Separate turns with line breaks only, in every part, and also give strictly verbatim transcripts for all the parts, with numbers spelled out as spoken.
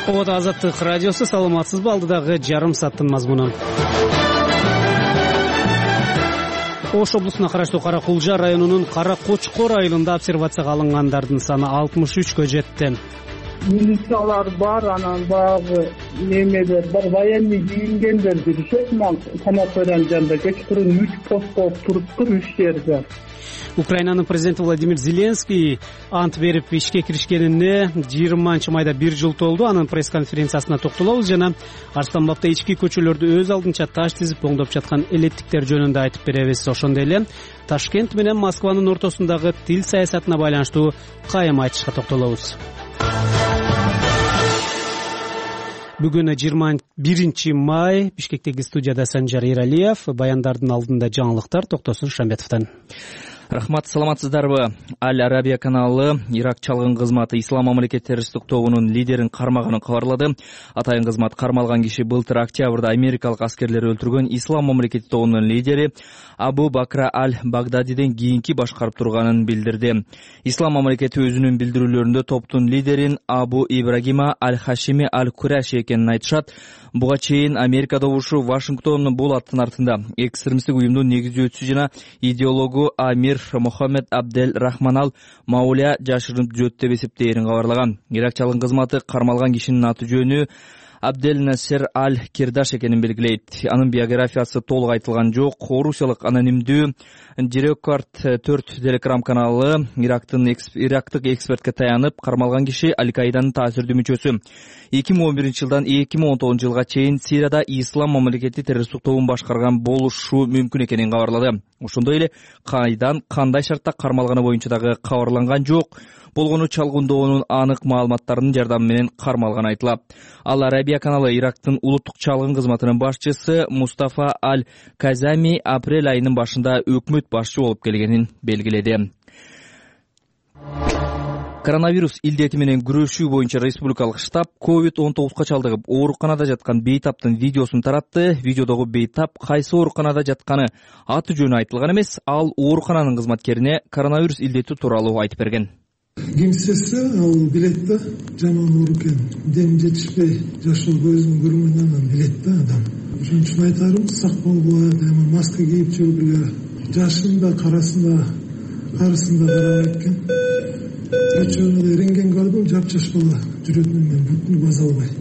Оот Азаттык радиосу, саламатсызбы? Алдыдагы жарым сааттын мазмунун. Ош облусуна караштуу Кара Кулжа районунун Кара Кочкор айылында обсервацияга алынгандардын саны алтымыш үчкө жетти.
Милициялар бар, анан баягы немелер бар, военный кийингендер жүрүшөт. Мен санаториянын жанында кечкурун үч пост болуп туруптур, үч жерде.
Украинанын президенти Владимир Зеленский ант берип ишке киришкенине жыйырманчы майда бир жыл толду. Анын пресс-конференциясына токтолобуз жана Арстан бабта ички көчөлөрдү өз алдынча таш тизип оңдоп жаткан элеттиктер жөнүндө айтып беребиз. Ошондой эле Ташкент менен Москванын ортосундагы тил саясатына байланыштуу кайым айтышка токтолобуз. Бүгүн жыйырма биринчи май. Бишкектеги студияда Санжар Эралиев. Баяндардын алдында жаңылыктар Токтосун Шамбетовдон.
Рахмат, саламатсыздарбы? Аль-Арабия каналы Ирак чалгын кызматы Ислам мамлекет террористтик тобунун лидерин кармаганын кабарлады. Атайын кызмат кармалган киши былтыр октябрда америкалык аскерлер өлтүргөн Ислам мамлекет тобунун лидери Абу Бакра аль-Багдадиден кийинки башкарып турганын билдирди. Ислам мамлекети өзүнүн билдирүүлөрүндө топтун лидерин Абу Ибрагима аль-Хашими аль-Кураши экенин айтышат. Буга чейин Америка добушу Вашингтон бул аттын артында экстремисттик уюмдун негиздөөчүсү жана идеологу Амир Мухаммед Абдель Рахман ал Мауля жашырынып жүрөт деп эсептээрин кабарлаган. Ирак чалгын кызматы кармалган кишинин аты жөнү Абдель Насер аль-Кирдаш экенин белгилейт. Анын биографиясы толук айтылган жок. Орусиялык анонимдүү Дирекорд төрт телекрам каналы Ирактын Ирактык экспертке таянып, кармалган киши Аль-Каиданын таасирдүү мүчөсү. эки миң он биринчи жылдан эки миң он тогузунчу жылга чейин Сирияда Ислам мамлекети террористтик тобун башкарган болушу мүмкүн экенин кабарлады. Ошондой эле кайдан кандай шартта кармалганы боюнча дагы кабарланган жок. Болгону чалгындоонун анык маалыматтарынын жардамы менен кармалганы айтылат. Аль-Арабия каналы Ирактын улуттук чалгын кызматынын башчысы Мустафа аль-Казами апрель айынын башында өкмөт башчы болуп келгенин белгиледи. Коронавирус илдети менен күрөшүү боюнча республикалык штаб ковид он тогузга чалдыгып ооруканада жаткан бейтаптын видеосун таратты. Видеодогу бейтап кайсы ооруканада жатканы аты жөнү айтылган эмес, ал оорукананын кызматкерине коронавирус илдети тууралуу айтып берген.
Кимсесі ал билет да, жаман оор экен, дем жетишпей жашоо көзүн көрмөгөнүн билет да адам. Ошон үчүн айтарым, сак болгула, дайыма маска кийип жүргүлө. Жашын да, карасын да, карысын да карабайт экен. Өчөгө рентген көрдүм, жапжаш бала жүрөтүнөн мен бүтүн база албай.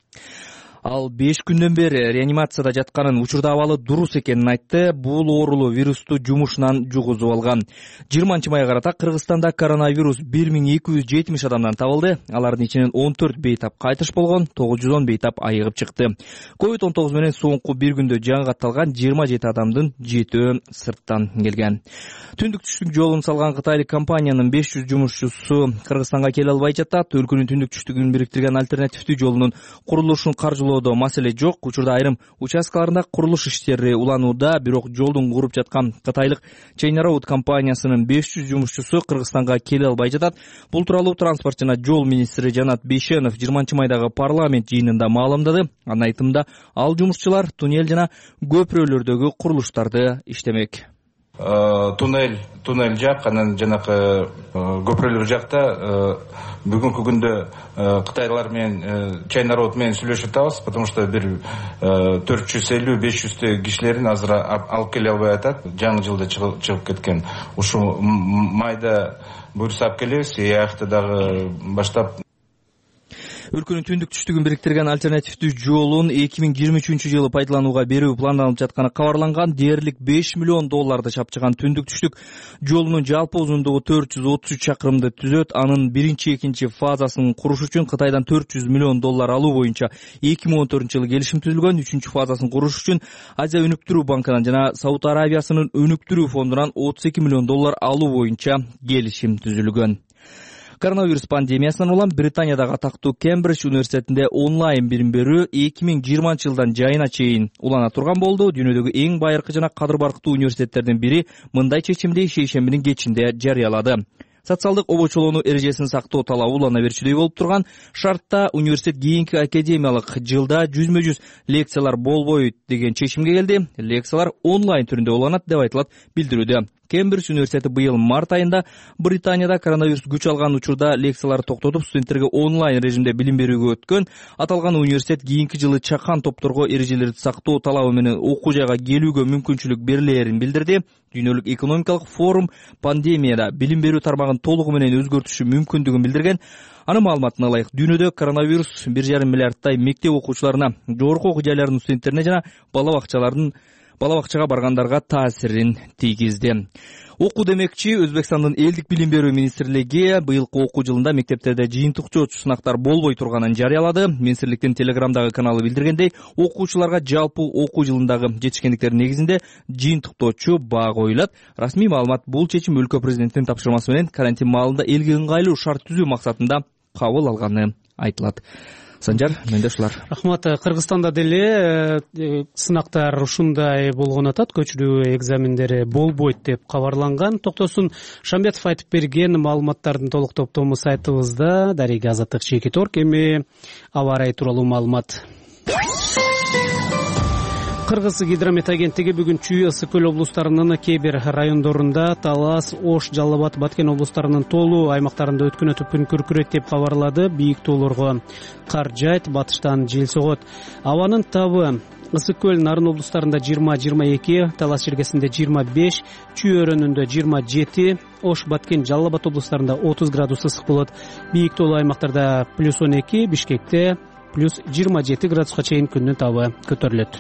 Ал беш күндөн бери реанимацияда жатканын, учурда абалы дурус экенин айтты. Бул оорулуу вирусту жумушунан жугузуп алган. жыйырманчы майга карата Кыргызстанда коронавирус бир миң эки жүз жетимиш адамдан табылды. Алардын ичинен он төрт бейтап кайтыш болгон, тогуз жүз он бейтап айыгып чыкты. ковид он тогуз менен соңку бир күндө жан катталган жыйырма жети адамдын жетөө сырттан келген. Түндүк түштүк жолун салган кытайлык компаниянын беш жүз жумушчусу Кыргызстанга келе албай жатат. Өлкөнүн түндүк түштүгүн бириктирген альтернативдүү жолунун курулушун каржылоодо маселе жок. Учурда айрым участкаларында курулуш иштери уланууда, бирок жолдун куруп жаткан кытайлык Chain Road компаниясынын беш жүз жумушчусу Кыргызстанга келе албай жатат. Бул тууралуу транспорт жана жол министри Жанат Бейшенов жыйырманчы майдагы парламент жыйынында маалымдады. Анын айтымында ал жумушчулар туннель жана көпүрөлөрдөгү курулуштарды иштемек.
Туннель, туннель жак, анан жанакы көпүрөлөр жакта бүгүнкү күндө Кытайлар менен Chain Road менен сүйлөшүп атабыз, потому что бир төрт жүз элүү беш жүздөй кишилерин азыр алып келе албай атат. Жаңы жылда чыгып кеткен. Ушу майда буйрса алып келебиз, аякта дагы баштап.
Өлкөнүн түндүк түштүгүн бириктирген альтернативдүү жолун эки миң жыйырма үчүнчү жылы пайдаланууга берүү планданып жатканы кабарланган. Дээрлик беш миллион долларды чапчыган түндүк түштүк жолунун жалпы узундугу төрт жүз отуз үч чакырымды түзөт. Анын биринчи, экинчи фазасын куруш үчүн Кытайдан төрт жүз миллион доллар алуу боюнча эки миң он төртүнчү жылы келишим түзүлгөн. Үчүнчү фазасын куруш үчүн Азия өнүктүрүү банкынан жана Сауд Арабиясынын өнүктүрүү фондунан отуз эки миллион доллар алуу боюнча келишим түзүлгөн. Коронавирус пандемиясынан улам Британиядагы атактуу Кембридж университетинде онлайн билим берүү эки миң жыйырманчы жылдан жайына чейин улана турган болду. Дүйнөдөгү эң байыркы жана кадыр барктуу университеттердин бири мындай чечимди шейшембинин кечинде жарыялады. Социалдык обочолоону эрежесин сактоо талабы улана берчүдөй болуп турган шартта университет кийинки академиялык жылда жүзмө жүз лекциялар болбойт деген чечимге келди. Лекциялар онлайн түрүндө уланат деп айтылат билдирүүдө. Кембридж университети быйыл март айында Британияда коронавирус күч алган учурда лекцияларды токтотуп, студенттерге онлайн режимде билим берүүгө өткөн. Аталган университет кийинки жылы чакан топторго эрежелерди сактоо талабы менен окуу жайга келүүгө мүмкүнчүлүк берилээрин билдирди. Дүйнөлүк экономикалык форум пандемияда билим берүү тармагын толугу менен өзгөртүшү мүмкүндүгүн билдирген. Анын маалыматына ылайык, дүйнөдө коронавирус бир жарым миллиардтай мектеп окуучуларына, жогорку окуу жайлардын студенттерине жана бала бакчалардын бала бакчага баргандарга таасирин тийгизди. Окуу демекчи, Өзбекстандын элдик билим берүү министрлиги быйылкы окуу жылында мектептерде жыйынтыктоочу сынактар болбой турганын жарыялады. Министрликтин Телеграмдагы каналы билдиргендей, окуучуларга жалпы окуу жылындагы жетишкендиктер негизинде жыйынтыктоочу баа коюлат. Расмий маалымат бул чечим өлкө президентинин тапшырмасы менен карантин маалында элге ыңгайлуу шарт түзүү максатында кабыл алганы айтылат. Санжар, менде ушулар.
Рахмат. Кыргызстанда деле сынактар ушундай болгон атат, көчүрүү экзамендери болбойт деп кабарланган. Токтосун Шамбетов айтып берген маалыматтардын толук топтому сайтыбызда. Дарига Азаттык Чекиторг, эми аба ырайы тууралуу маалымат. Кыргыз гидромет агенттиги бүгүн Чүй, Ысык көл облустарынын кээ бир райондорунда, Талас, Ош, Жалал Абад, Баткен облустарынын тоолуу аймактарында өткүнөтүп күн күркүрөйт деп кабарлады. Бийик тоолорго кар жайт, батыштан жел согот. Абанын табы Ысык көл, Нарын облустарында жыйырма жыйырма эки, Талас жергесинде жыйырма беш, Чүй өрөөнүндө жыйырма жети, Ош, Баткен, Жалал Абад облустарында отуз градус ысык болот. Бийик тоолуу аймактарда плюс он эки, Бишкекте плюс жыйырма жети градуска чейин күндүн табы көтөрүлөт.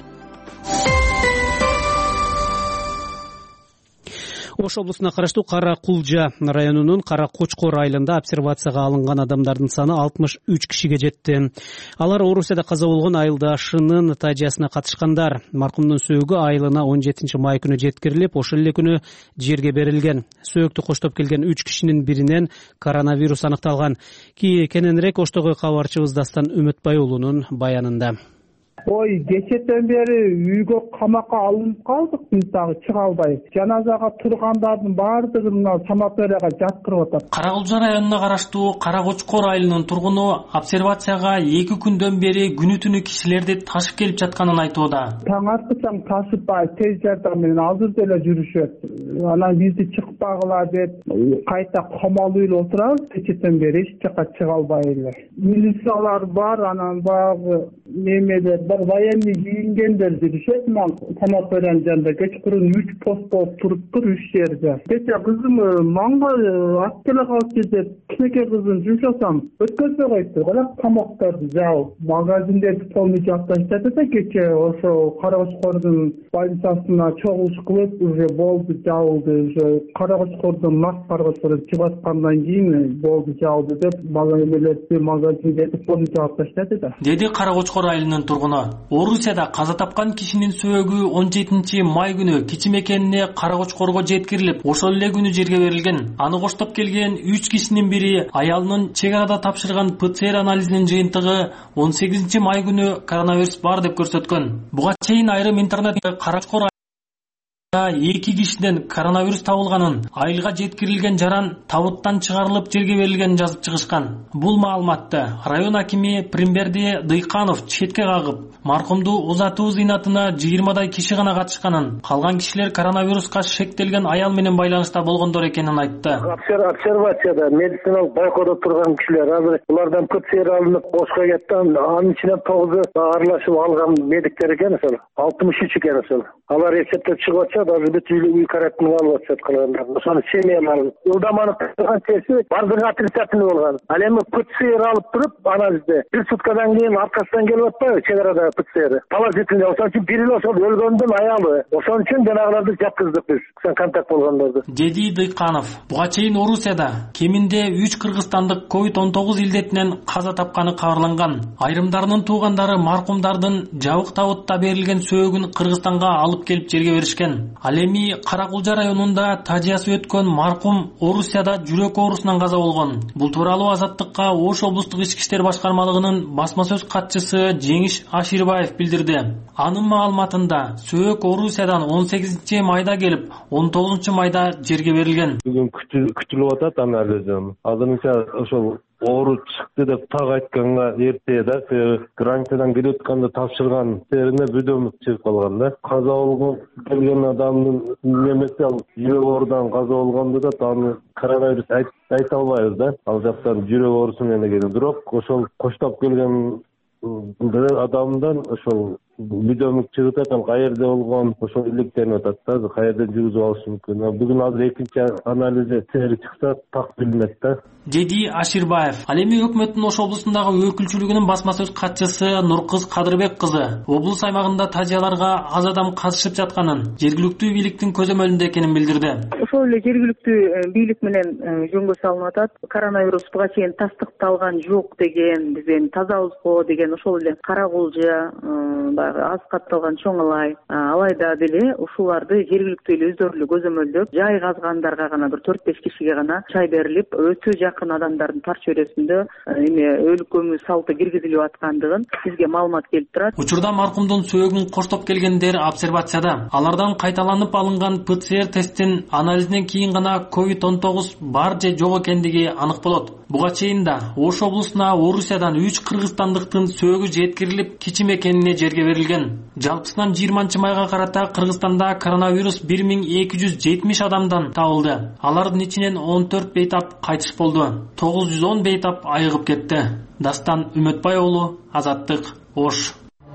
Ош облусуна караштуу Кара Кулжа районунун Кара Кочкор айылында обсервацияга алынган адамдардын саны алтымыш үч кишиге жетти. Алар Орусияда каза болгон айылдашынын тажиясына катышкандар. Маркумдун сөөгү айылына он жетинчи май күнү жеткирилип, ошол эле күнү жерге берилген. Сөөктү коштоп келген үч кишинин биринен коронавирус аныкталган. Кененирээк Оштогу кабарчыбыз Дастан Үмөтбай уулунун баянында.
Ой, кечеден бери үйгө камакка алынып калдык, биз дагы чыга албай. Жаназага тургандардын баардыгын санаторияга жаткырып атат.
Каракулжа районуна караштуу Кара Кочкор айылынын тургуну обсервацияга эки күндөн бери күнү түнү кишилерди ташып келип жатканын айтууда.
Таң аткычаң ташыбай, тез жардам менен азыр деле жүрүшөт. Анан бизди чыкпагыла деп кайта камалып эле отурабыз. Кечеден бери эч жака чыга албай эле. Милициялар бар, анан баягы немелер военный кийингендер жүрүшөт. Санаториянын жанында кечкурун үч пост болуп туруптур, үч жерде. Кече кызым манга ат келе калчу деп кичинекей кызын жумшасам, өткөзбөй коюптур. Бирок камактарды жаап, магазиндерди полный жаап таштады да кече ошо Кара Кочкордун больницасына чогулуш кылып, уже болду, жабылды. Уже Кара Кочкордун нак баргычы чыгаткандан кийин болду, жабылды деп магазиндерди магазиндерди полный жаап таштады да.
Деди Кара Кочкор айылынын тургуну. Орусияда каза тапкан кишинин сөөгү он жетинчи май күнү кичи мекенине Кара Кочкорго жеткирилип, ошол эле күнү жерге берилген. Аны коштоп келген үч кишинин бири аялынын чек арада тапшырган ПЦР анализинин жыйынтыгы он сегизинчи май күнү коронавирус бар деп көрсөткөн. Буга чейин айрым интернет Кара Кочкор эки кишиден коронавирус табылганын, айылга жеткирилген жаран табыттан чыгарылып жерге берилгенин жазып чыгышкан. Бул маалыматты район акими Примберди Дыйканов четке кагып, маркумду узатуу зыйнатына жыйырмадай киши гана катышканын, калган кишилер коронавируска шектелген аял менен байланышта болгондор экенин айтты.
Обсервацияда медициналык байкоодо турган кишилер азыр булардан ПЦР алынып Ошко кетти, анын ичинен тогузу аралашып алган медиктер экен, ошол алтымыш үч экен ошол. Алар эсептеп чыгып атышат, азыр бүт үй карантинге алып атышат калгандар. Ошонун семьяларын ылдаманы турган чеси бардыгы отрицательный болгон. Ал эми ПЦР алып туруп, анализде бир суткадан кийин аркасынан келип атпайбы чек арада ПЦР. Положительный, ошон үчүн бири ошол өлгөндүн аялы. Ошон үчүн жанагыларды жаткыздык биз, контакт болгондорду.
Деди Дыйканов. Буга чейин Орусияда кеминде үч кыргызстандык ковид он тогуз илдетинен каза тапканы кабарланган. Айрымдарынын туугандары маркумдардын жабык табытта берилген сөөгүн Кыргызстанга алып келип жерге беришкен. Ал эми Каракулжа районунда тажыясы өткөн маркум Орусияда жүрөк оорусунан каза болгон. Бул тууралуу Азаттыкка Ош облустук ички иштер башкармалыгынын басма сөз катчысы Жеңиш Аширбаев билдирди. Анын маалыматында сөөк Орусиядан он сегизинчи майда келип, он тогузунчу майда жерге берилген.
Бүгүн күтүлүп атат анализим. Азырынча ошол оору чыкты деп так айтканга эрте да, границадан келип атканда тапшырган жерине бүдөмүк чыгып калган да. Каза болгон келген адамдын немеси ал жүрөк оорудан каза болгонду да аны коронавирус айта албайбыз да. Ал жактан жүрөк оорусу менен келген. Бирок ошол коштоп келген адамдан ошол бүдөмүк чыгып атат, каерде болгон ошол иликтенип атат да, каерден жүргүзүп алышы мүмкүн. Бүгүн азыр экинчи анализи тери чыкса так билинет да,
деди Аширбаев. Ал эми өкмөттүн Ош облусундагы өкүлчүлүгүнүн басма сөз катчысы Нуркыз Кадырбек кызы облус аймагында тажыяларга аз адам катышып жатканын, жергиликтүү бийликтин көзөмөлүндө экенин билдирди.
Ошол эле жергиликтүү бийлик менен жөнгө салынып атат. Коронавирус буга чейин тастыкталган жок деген, бизден тазабызго деген ошол эле Каракулжа, баягы аз катталган Чоң Алай, алайда деле ушуларды жергиликтүү эле өздөрү эле көзөмөлдөп, жай казгандарга гана бир төрт беш кишиге гана чай берилип, өтө жакын адамдардын тар чөйрөсүндө эме өлүк көмүү салты киргизилип аткандыгын бизге маалымат келип турат.
Учурда маркумдун сөөгүн коштоп келгендер обсервацияда. Алардан кайталанып алынган ПЦР тесттин анализинен кийин гана ковид он тогуз бар же жок экендиги анык болот. Буга чейин да Ош облусуна Орусиядан үч кыргызстандыктын сөөгү жеткирилип, кичи мекенине жерге берилген. Жалпысынан жыйырманчы майга карата Кыргызстанда коронавирус бир миң эки жүз жетимиш адамдан табылды. Алардын ичинен он төрт бейтап кайтыш болду. тогуз жүз он бейтап айыгып кетти. Дастан Үмөтбай уулу, Азаттык, Ош.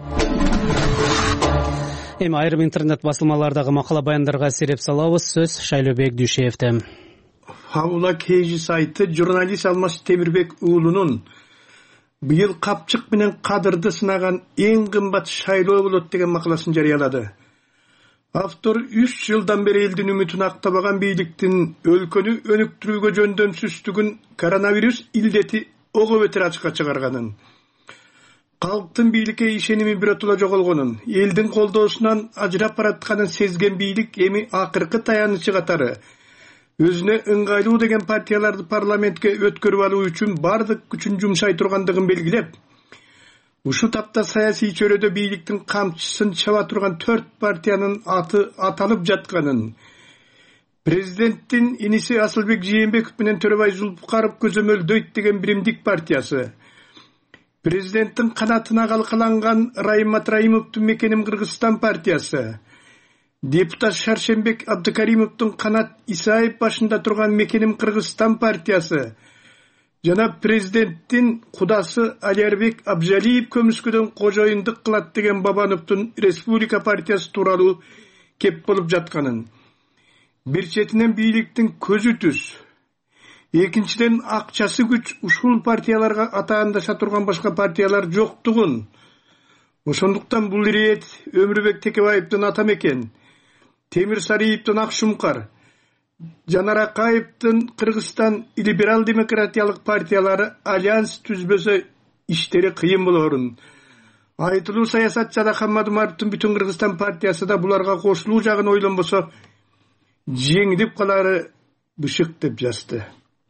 Эми айрым интернет басылмалардагы макала баяндарга сереп салабыз. Сөз Шайлообек Дүйшеевде.
Хаула Кейжи сайты журналист Алмаз Темирбек уулунун быйыл капчык менен кадырды сынаган эң кымбат шайлоо болот деген макаласын жарыялады. Автор үч жылдан бери элдин үмүтүн актабаган бийликтин өлкөнү өнүктүрүүгө жөндөмсүздүгүн коронавирус илдети ого бетер ачыкка чыгарганын, калктын бийликке ишеними биротоло жоголгонун, элдин колдоосунан ажырап баратканын сезген бийлик эми акыркы таянычы катары өзүнө ыңгайлуу деген партияларды парламентке өткөрүп алуу үчүн бардык күчүн жумшай тургандыгын белгилеп, ушу тапта саясий чөйрөдө бийликтин камчысын чаба турган төрт партиянын аты аталып жатканын, президенттин иниси Асылбек Жээнбеков менен Төрөбай Зулпукаров көзөмөлдөйт деген Биримдик партиясы, президенттин канатына калкаланган Райым Матраимовдун Мекеним Кыргызстан партиясы, депутат Шаршембек Абдыкаримовдун канат Исаев башында турган Мекеним Кыргызстан партиясы жана президенттин кудасы Алиярбек Абжалиев көмүскөдөн кожоюндук кылат деген Бабановдун Республика партиясы тууралуу кеп болуп жатканын, бир четинен бийликтин көзү түз, экинчиден акчасы күч ушул партияларга атаандаша турган башка партиялар жоктугун, ошондуктан бул ирет Өмүрбек Текебаевдин Атамекен, Темир Сариевдин Акшумкар, Жанар Акаевдин Кыргызстан либерал демократиялык партиялары альянс түзбөсө иштери кыйын болорун. Айтылуу саясатчы Алахан Мадумаровдун Бүтүн Кыргызстан партиясы да буларга кошулуу жагын ойлонбосо жеңилип калары бышык деп жазды.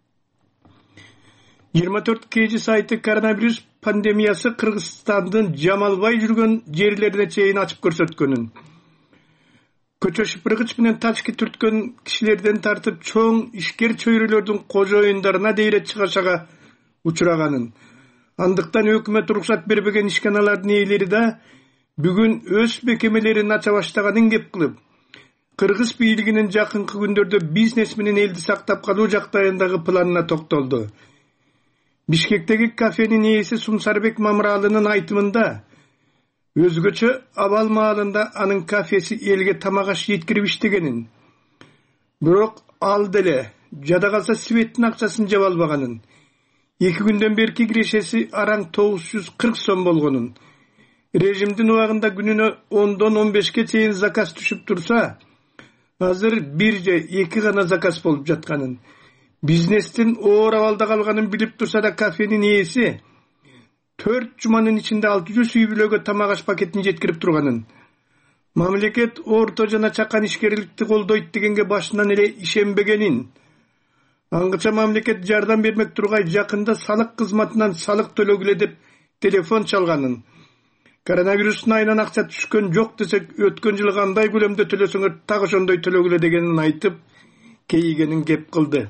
жыйырма төрт кж сайты коронавирус пандемиясы Кыргызстандын жамалбай жүргөн жерлерине чейин ачып көрсөткөнүн, көчө шыпыргыч менен тачки түрткөн кишилерден тартып чоң ишкер чөйрөлөрдүн кожоюндарына дейре чыгашага учураганын, андыктан өкмөт уруксат бербеген ишканалардын ээлери да бүгүн өз мекемелерин ача баштаганын кеп кылып, Кыргыз бийлигинин жакынкы күндөрдө бизнес менен элди сактап калуу жактайындагы планына токтолду. Бишкектеги кафенин ээси Сумсарбек Мамыралынын айтымында өзгөчө абал маалында анын кафеси элге тамак аш жеткирип иштегенин, бирок ал деле жада калса светтин акчасын жаба албаганын, эки күндөн берки кирешеси араң тогуз жүз кырк сом болгонун, режимдин убагында күнүнө ондон он бешке чейин заказ түшүп турса, азыр бир же эки гана заказ болуп жатканын, бизнестин оор абалда калганын билип турса да кафенин ээси төрт жуманын ичинде алты жүз үй бүлөгө тамак аш пакетин жеткирип турганын, мамлекет орто жана чакан ишкерликти колдойт дегенге башынан эле ишенбегенин, аңгыча мамлекет жардам бермек тургай жакында салык кызматынан салык төлөгүлө деп телефон чалганын, коронавирустун айынан акча түшкөн жок десек, өткөн жылы кандай көлөмдө төлөсөңөр так ошондой төлөгүлө дегенин айтып, кейигенин кеп кылды.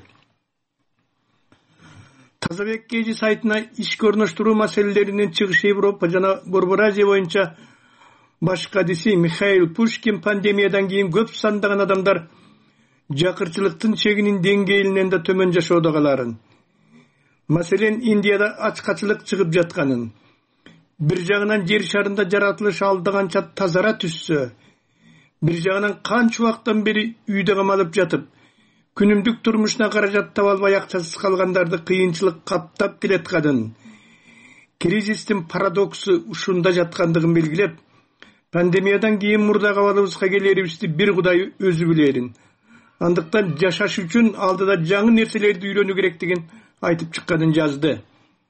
Тазабек Кежи сайтына ишке орноштуруу маселелеринин чыгышы Европа жана Борбор Азия боюнча баш кадиси Михаил Пушкин пандемиядан кийин көп сандаган адамдар жакырчылыктын чегинин деңгээлинен да төмөн жашоодогуларын, маселен Индияда ачкачылык чыгып жатканын, бир жагынан жер шарында жаратылыш алдаганча тазара түшсө, бир жагынан канча убактан бери үйдө камалып жатып, күнүмдүк турмушуна каражат таба албай акчасыз калгандарды кыйынчылык каптап келатканын, кризистин парадоксу ушунда жаткандыгын белгилеп, пандемиядан кийин мурдагы абалыбызга келерибизди бир Кудай өзү билерин. Андыктан жашаш үчүн алдыда жаңы нерселерди үйрөнүү керектигин айтып чыкканын жазды.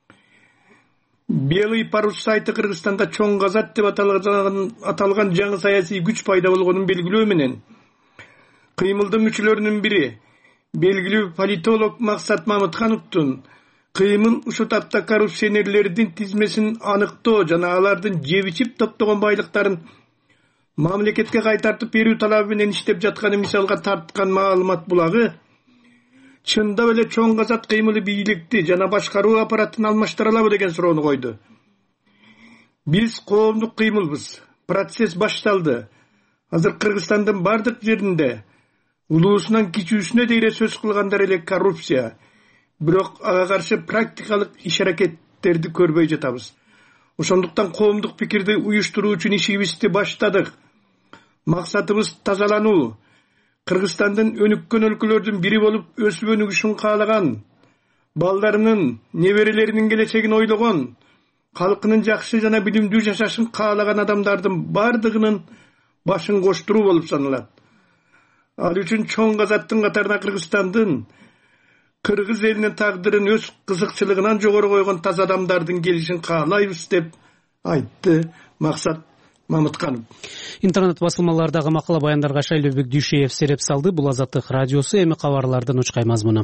Белый парус сайты Кыргызстанда чоң газат деп аталган, аталган жаңы саясий күч пайда болгонун белгилөө менен, кыймылдын мүчөлөрүнүн бири, белгилүү политолог Максат Мамыткановдун кыймыл ушу тапта коррупционерлердин тизмесин аныктоо жана алардын жебичип топтогон байлыктарын мамлекетке кайтартып берүү талабы менен иштеп жатканы мисалга тарткан маалымат булагы, чындап эле чоң газат кыймылы бийликти жана башкаруу аппаратын алмаштыра алабы деген суроону койду. Биз коомдук кыймылбыз. Процесс башталды. Азыр Кыргызстандын бардык жеринде улуусунан кичүүсүнө дейре сөз кылгандар эле коррупция. Бирок ага каршы практикалык иш-аракеттерди көрбөй жатабыз. Ошондуктан коомдук пикирди уюштуруу үчүн ишибизди баштадык. Максатыбыз тазалануу. Кыргызстандын өнүккөн өлкөлөрдүн бири болуп өсүп өнүгүшүн каалаган, балдарынын, неберелеринин келечегин ойлогон, калкынын жакшы жана билимдүү жашашын каалаган адамдардын бардыгынын башын коштуруу болуп саналат. Ал үчүн чоң газаттын катарына Кыргызстандын, кыргыз элинин тагдырын өз кызыкчылыгынан жогору койгон таза адамдардын келишин каалайбыз деп айтты Максат Мамытканов.
Интернет басылмалардагы макала баяндарга Шайлообек Дүйшеев сереп салды. Бул Азаттык радиосу, эми кабарлардын учкай мазмуну.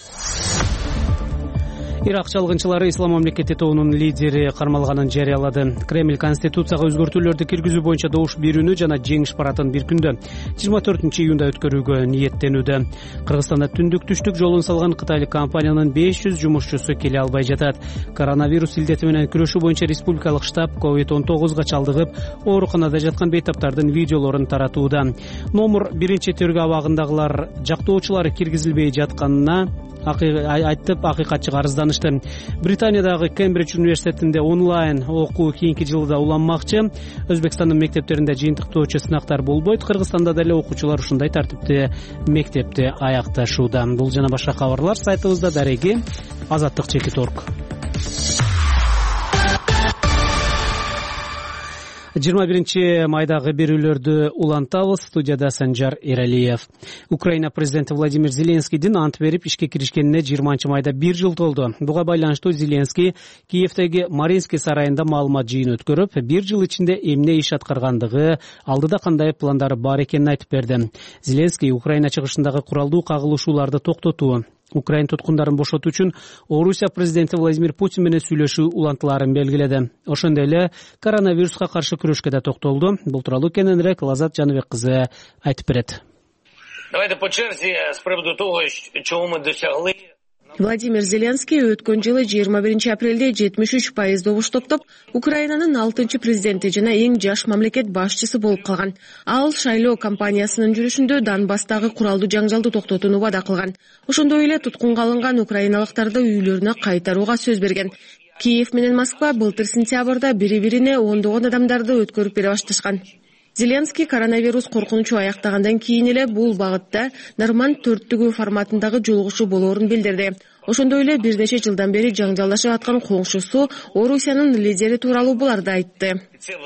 Ирак чалгынчылары Ислам мамлекети тобунун лидери кармалганын жарыялады. Кремль конституцияга өзгөртүүлөрдү киргизүү боюнча добуш берүүнү жана жеңиш парадын бир күндө жыйырма төртүнчү июнда өткөрүүгө ниеттенүүдө. Кыргызстанда түндүк түштүк жолун салган кытайлык компаниянын беш жүз жумушчусу келе албай жатат. Коронавирус илдети менен күрөшүү боюнча республикалык штаб ковид он тогузга чалдыгып, ооруканада жаткан бейтаптардын видеолорун таратууда. Номер биринчи төргө абагындагылар жактоочулары киргизилбей жатканына айтып акыйкатчыга арызданышты. Британиядагы Кембридж университетинде онлайн окуу кийинки жылда уланмакчы. Өзбекстандын мектептеринде жыйынтыктоочу сынактар болбойт. Кыргызстанда деле окуучулар ушундай тартипти мектепти аякташууда. Бул жана башка кабарлар сайтыбызда. Дареги азаттык чекит точка орг. жыйырма биринчи майдагы берүүлөрдү улантабыз. Студияда Санжар Эралиев. Украина президенти Владимир Зеленскийдин ант берип ишке киришкенине жыйырманчы майда бир жыл толду. Буга байланыштуу Зеленский Киевдеги Маринский сарайында маалымат жыйын өткөрүп, бир жыл ичинде эмне иш аткаргандыгы, алдыда кандай пландары бар экенин айтып берди. Зеленский Украина чыгышындагы куралдуу кагылышууларды токтотуу, Украин туткундарын бошотуу үчүн Орусия президенти Владимир Путин менен сүйлөшүү улантыларын белгиледи. Ошондой эле коронавируска каршы күрөшкө да токтолду. Бул тууралуу кененирээк Лазат Жаныбек кызы айтып берет.
Давайте по черзи с приводу того, чего мы досягли.
Владимир Зеленский өткөн жылы жыйырма биринчи апрелде жетимиш үч пайыз добуш топтоп, Украинанын алтынчы президенти жана эң жаш мамлекет башчысы болуп калган. Ал шайлоо кампаниясынын жүрүшүндө Донбасстагы куралдуу жаңжалды токтотууну вада кылган. Ошондой эле туткунга алынган украиналыктарды үйлөрүнө кайтарууга сөз берген. Киев менен Москва былтыр сентябрда бири-бирине ондогон адамдарды өткөрүп бере башташкан. Зеленский коронавирус коркунучу аяктагандан кийин эле бул багытта Норманд төрттүгү форматындагы жолугушуу болоорун билдирди. Ошондой эле бир нече жылдан бери жаңжалдашып аткан коңшусу Орусиянын лидери тууралуу буларды айтты.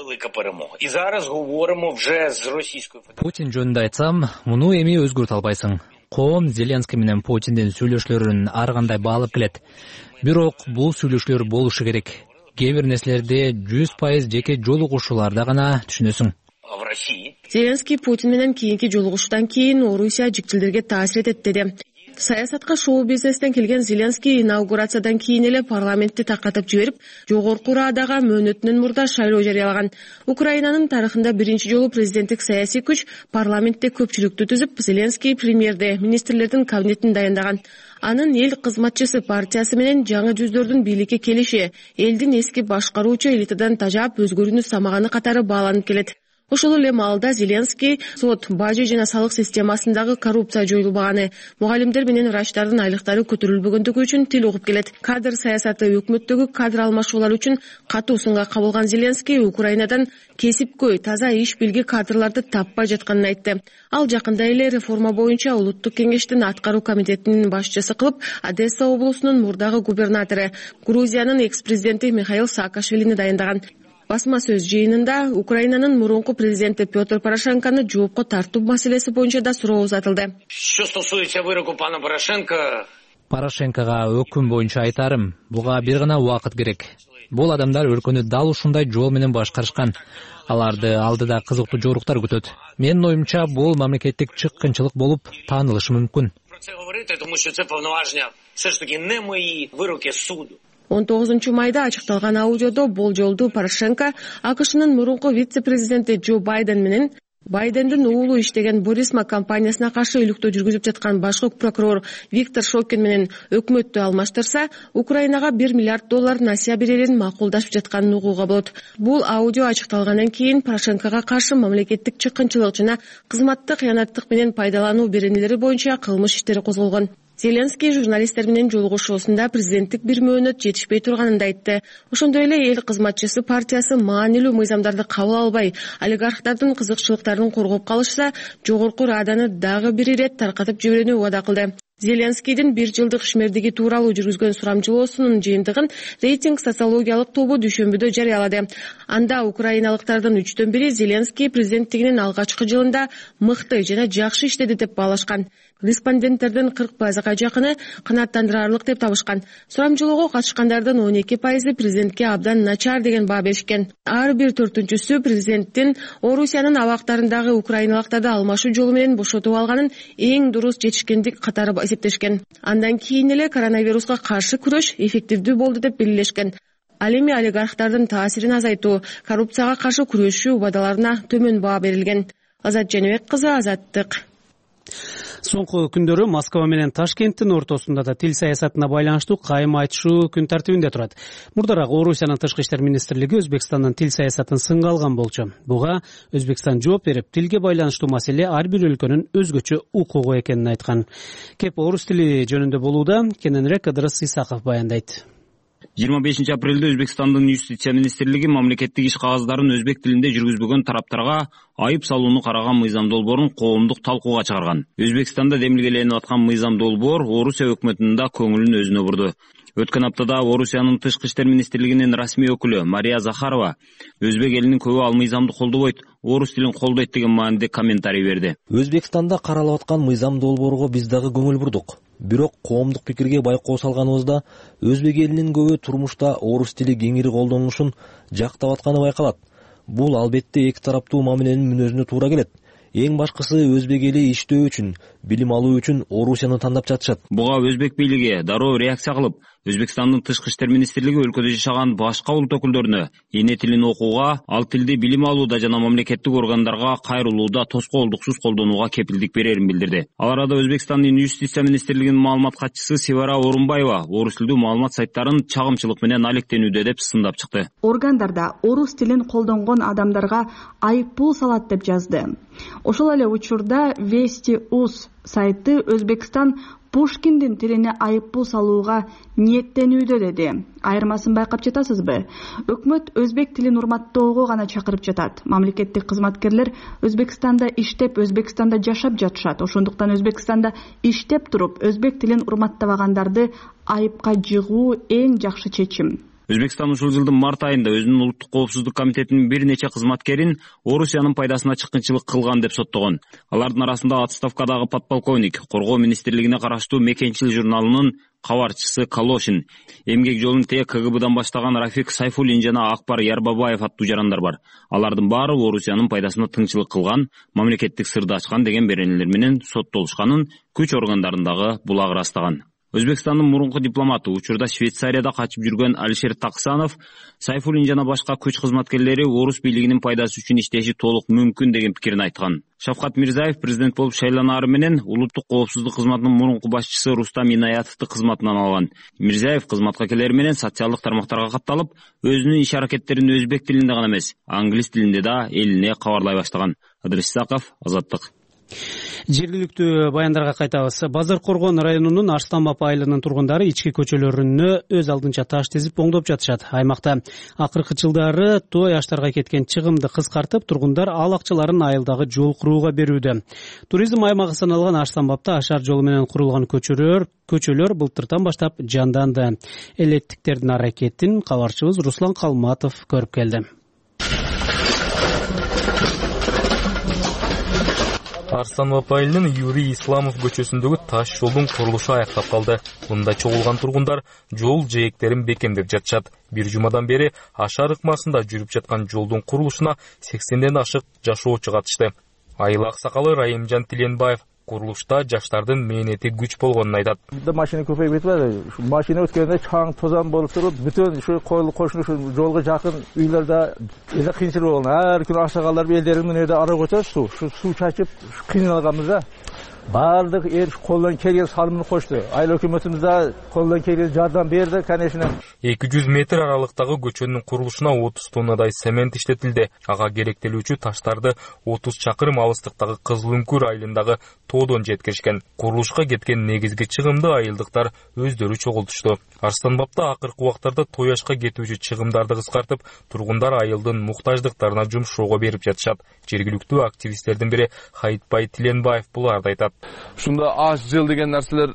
Путин жөнүндө айтсам, муну эми өзгөртө албайсың. Коом Зеленский менен Путиндин сүйлөшүүлөрүн ар кандай баалап келет. Бирок бул сүйлөшүүлөр болушу керек. Кээ бир нерселерди жүз пайыз жеке жолугушууларда гана түшүнөсүң.
в России.
Зеленский Путин менен кийинки жолугушуудан кийин Орусия жиктилдерге таасир этет деди. Саясатка шоу бизнестен келген Зеленский инаугурациядан кийин эле парламентти таркатып жиберип, жогорку Радага мөөнөтүнөн мурда шайлоо жарыялаган. Украинанын тарыхында биринчи жолу президенттик саясий күч парламентте көпчүлүктү түзүп, Зеленский премьерде министрлердин кабинетин дайындаган. Анын эл кызматчысы партиясы менен жаңы жүздөрдүн бийликке келиши элдин эски башкаруучу элитадан тажап өзгөрүүнү самаганы катары бааланып келет. Ошол эле маалда Зеленский сот, бажы жана салык системасындагы коррупция жоюлбаганы, мугалимдер менен врачтардын айлыктары көтөрүлбөгөндүгү үчүн тил угуп келет. Кадр саясаты өкмөттөгү кадр алмашуулар үчүн катуу сынга кабылган Зеленский Украинадан кесипкөй, таза иш билги кадрларды таппай жатканын айтты. Ал жакында эле реформа боюнча улуттук кеңештин аткаруу комитетинин башчысы кылып, Одесса облусунун мурдагы губернатору, Грузиянын экс-президенти Михаил Саакашвилини дайындаган. Басма сөз жыйынында Украинанын мурунку президенти Петр Порошенкону жоопко тартуу маселеси боюнча да суроо узатылды.
Что стосуется выроку пана Порошенко,
Порошенкого өкүм боюнча айтарым, буга бир гана убакыт керек. Бул адамдар өлкөнү дал ушундай жол менен башкарышкан. Аларды алдыда кызыктуу жоруктар күтөт. Менин оюмча, бул мамлекеттик чыккынчылык болуп таанылышы мүмкүн.
он тогузунчу майда ачыкталган аудиодо болжолду Порошенко АКШнын мурунку вице-президенти Джо Байден менен Байдендин уулу иштеген Борисма компаниясына каршы иликтөө жүргүзүп жаткан башкы прокурор Виктор Шокин менен өкмөттү алмаштырса, Украинага бир миллиард доллар насыя берерин макулдашып жатканын угууга болот. Бул аудио ачыкталгандан кийин Порошенкого каршы мамлекеттик чыккынчылык жана кызматтык кыянаттык менен пайдалануу беренелери боюнча кылмыш иштери козголгон. Зеленский журналистер менен жолугушуусунда президенттик бир мөөнөт жетишпей турганын айтты. Ошондой эле эл кызматчысы партиясы маанилүү мыйзамдарды кабыл албай, олигархтардын кызыкчылыктарын коргоп калышса, жогорку Раданы дагы бир ирет таркатып жиберүүнү убада кылды. Зеленскийдин бир жылдык ишмердиги тууралуу жүргүзгөн сурамжылоосунун жыйынтыгын рейтинг социологиялык тобу дүйшөмбүдө жарыялады. Анда украиналыктардын үчтөн бири Зеленский президенттигинин алгачкы жылында мыкты жана жакшы иштеди деп баалашкан. Респонденттердин кырк пайызга жакыны канааттандырарлык деп табышкан. Сурамжылоого катышкандардын он эки пайызы президентке абдан начар деген баа беришкен. Ар бир төртүнчүсү президенттин Орусиянын абактарындагы украиналыктарды алмашуу жолу менен бошотуп алганын эң дурус жетишкендик катары эсептешкен. Андан кийин эле коронавируска каршы күрөш эффективдүү болду деп белгилешкен. Ал эми олигархтардын таасирин азайтуу, коррупцияга каршы күрөшүү убадаларына төмөн баа берилген. Азат Жаныбек кызы, Азаттык.
Соңку күндөрү Москва менен Ташкенттин ортосунда да тил саясатына байланыштуу кайым айтышуу күн тартибинде турат. Мурдараак Орусиянын тышкы иштер министрлиги Өзбекстандын тил саясатын сынга алган болчу. Буга Өзбекстан жооп берип, тилге байланыштуу маселе ар бир өлкөнүн өзгөчө укугу экенин айткан. Кеп орус тили жөнүндө болууда, кененирээк Ыдырыс Исаков баяндайт.
жыйырма бешинчи апрелде Өзбекстандын юстиция министрлиги мамлекеттик иш кагаздарын өзбек тилинде жүргүзбөгөн тараптарга айып салууну караган мыйзам долбоорун коомдук талкууга чыгарган. Өзбекстанда демилгеленип аткан мыйзам долбоор Орусия өкмөтүнүн да көңүлүн өзүнө бурду. Өткөн аптада Орусиянын тышкы иштер министрлигинин расмий өкүлү Мария Захарова өзбек элинин көбү ал мыйзамды колдобойт, орус тилин колдойт деген маанидеги комментарий берди.
Өзбекстанда каралып аткан мыйзам долбоорго биз дагы көңүл бурдук. Бирок коомдук пикирге байкоо салганыбызда өзбек элинин көбү турмушта орус тили кеңири колдонулушун жактап атканы байкалат. Бул албетте эки тараптуу мамиленин мүнөзүнө туура келет. Эң башкысы өзбек эли иштөө үчүн, билим алуу үчүн Орусияны тандап жатышат.
Буга өзбек бийлиги дароо реакция кылып, Өзбекстандын тышкы иштер министрлиги өлкөдө жашаган башка улут өкүлдөрүнө эне тилин окууга, ал тилди билим алууда жана мамлекеттик органдарга кайрылууда тоскоолдуксуз колдонууга кепилдик берерин билдирди. Ал арада Өзбекстандын юстиция министрлигинин маалымат катчысы Севара Орунбаева орус тилдүү маалымат сайттарын чагымчылык менен алектенүүдө деп сындап чыкты.
Органдарда орус тилин колдонгон адамдарга айыппул салат деп жазды. Ошол эле учурда Вести.уз сайты Өзбекстан Пушкиндин тилине айыппул салууга ниеттенүүдө деди. Айырмасын байкап жатасызбы? Өкмөт өзбек тилин урматтоого гана чакырып жатат. Мамлекеттик кызматкерлер Өзбекстанда иштеп, Өзбекстанда жашап жатышат. Ошондуктан Өзбекстанда иштеп туруп, өзбек тилин урматтабагандарды айыпка жыгуу эң жакшы чечим.
Өзбекстан ушул жылдын март айында өзүнүн улуттук коопсуздук комитетинин бир нече кызматкерин Орусиянын пайдасына чыккынчылык кылган деп соттогон. Алардын арасында отставкадагы подполковник, Коргоо министрлигине караштуу Мекенчил журналынын кабарчысы Калошин, эмгек жолун тээ КГБдан баштаган Рафик Сайфуллин жана Акбар Ярбабаев аттуу жарандар бар. Алардын баары Орусиянын пайдасына тыңчылык кылган, мамлекеттик сырды ачкан деген беренелер менен соттолушканын күч органдарындагы булагы ырастаган. Өзбекстандын мурунку дипломаты, учурда Швейцарияда качып жүргөн Алишер Таксанов, Сайфуллин жана башка күч кызматкерлери орус бийлигинин пайдасы үчүн иштеши толук мүмкүн деген пикирин айткан. Шавкат Мирзиев президент болуп шайланаары менен улуттук коопсуздук кызматынын мурунку башчысы Рустам Инаятовду кызматынан алган. Мирзиев кызматка келери менен социалдык тармактарга катталып, өзүнүн иш аракеттерин өзбек тилинде гана эмес, англис тилинде да элине кабарлай баштаган. Адрес Исаков, Азаттык.
Жергиликтүү баяндарга кайтабыз. Базар Коргон районунун Арстанбап айылынын тургундары ички көчөлөрүнө өз алдынча таш тизип оңдоп жатышат. Аймакта акыркы жылдары той аштарга кеткен чыгымды кыскартып, тургундар ал акчаларын айылдагы жол курууга берүүдө. Туризм аймагы саналган Арстанбапта ашар жолу менен курулган көчөлөр көчөлөр былтыртан баштап жанданды. Элеттиктердин аракетин кабарчыбыз Руслан Калматов көрүп келди.
Арстанбап айылынын Юрий Исламов көчөсүндөгү таш жолдун курулушу аяктап калды. Мында чогулган тургундар жол жээктерин бекемдеп жатышат. Бир жумадан бери ашар ыкмасында жүрүп жаткан жолдун курулушуна сексенден ашык жашоочу катышты. Айыл аксакалы Райымжан Тиленбаев курулушта жаштардын мээнети күч болгонун айтат.
Машина көпөйүп кетти. Машина өткөндө чаң тозан болуп туруп, бүтүн ушу койлу кошуну ушу жолго жакын үйлөрдө эле кыйынчылык болгон. Ар күнү ашагалар элдерин менен ара көчөт суу, ушу суу чачып кыйналганбыз да. Бардык эр колдон келген салымын кошту. Айыл өкмөтүбүз да колдон келген жардам берди, конечно.
эки жүз метр аралыктагы көчөнүн курулушуна отуз тоннадай цемент иштетилди. Ага керектелүүчү таштарды отуз чакырым алыстыктагы Кызылүңкүр айылындагы тоодон жеткиришкен. Курулушка кеткен негизги чыгымды айылдыктар өздөрү чогултушту. Арстанбапта акыркы убактарда той ашка кетүүчү чыгымдарды кыскартып, тургундар айылдын муктаждыктарына жумшоого берип жатышат. Жергиликтүү активисттердин бири Хайытбай Тиленбаев буларды айтат.
Ушунда аш жыл деген нерселер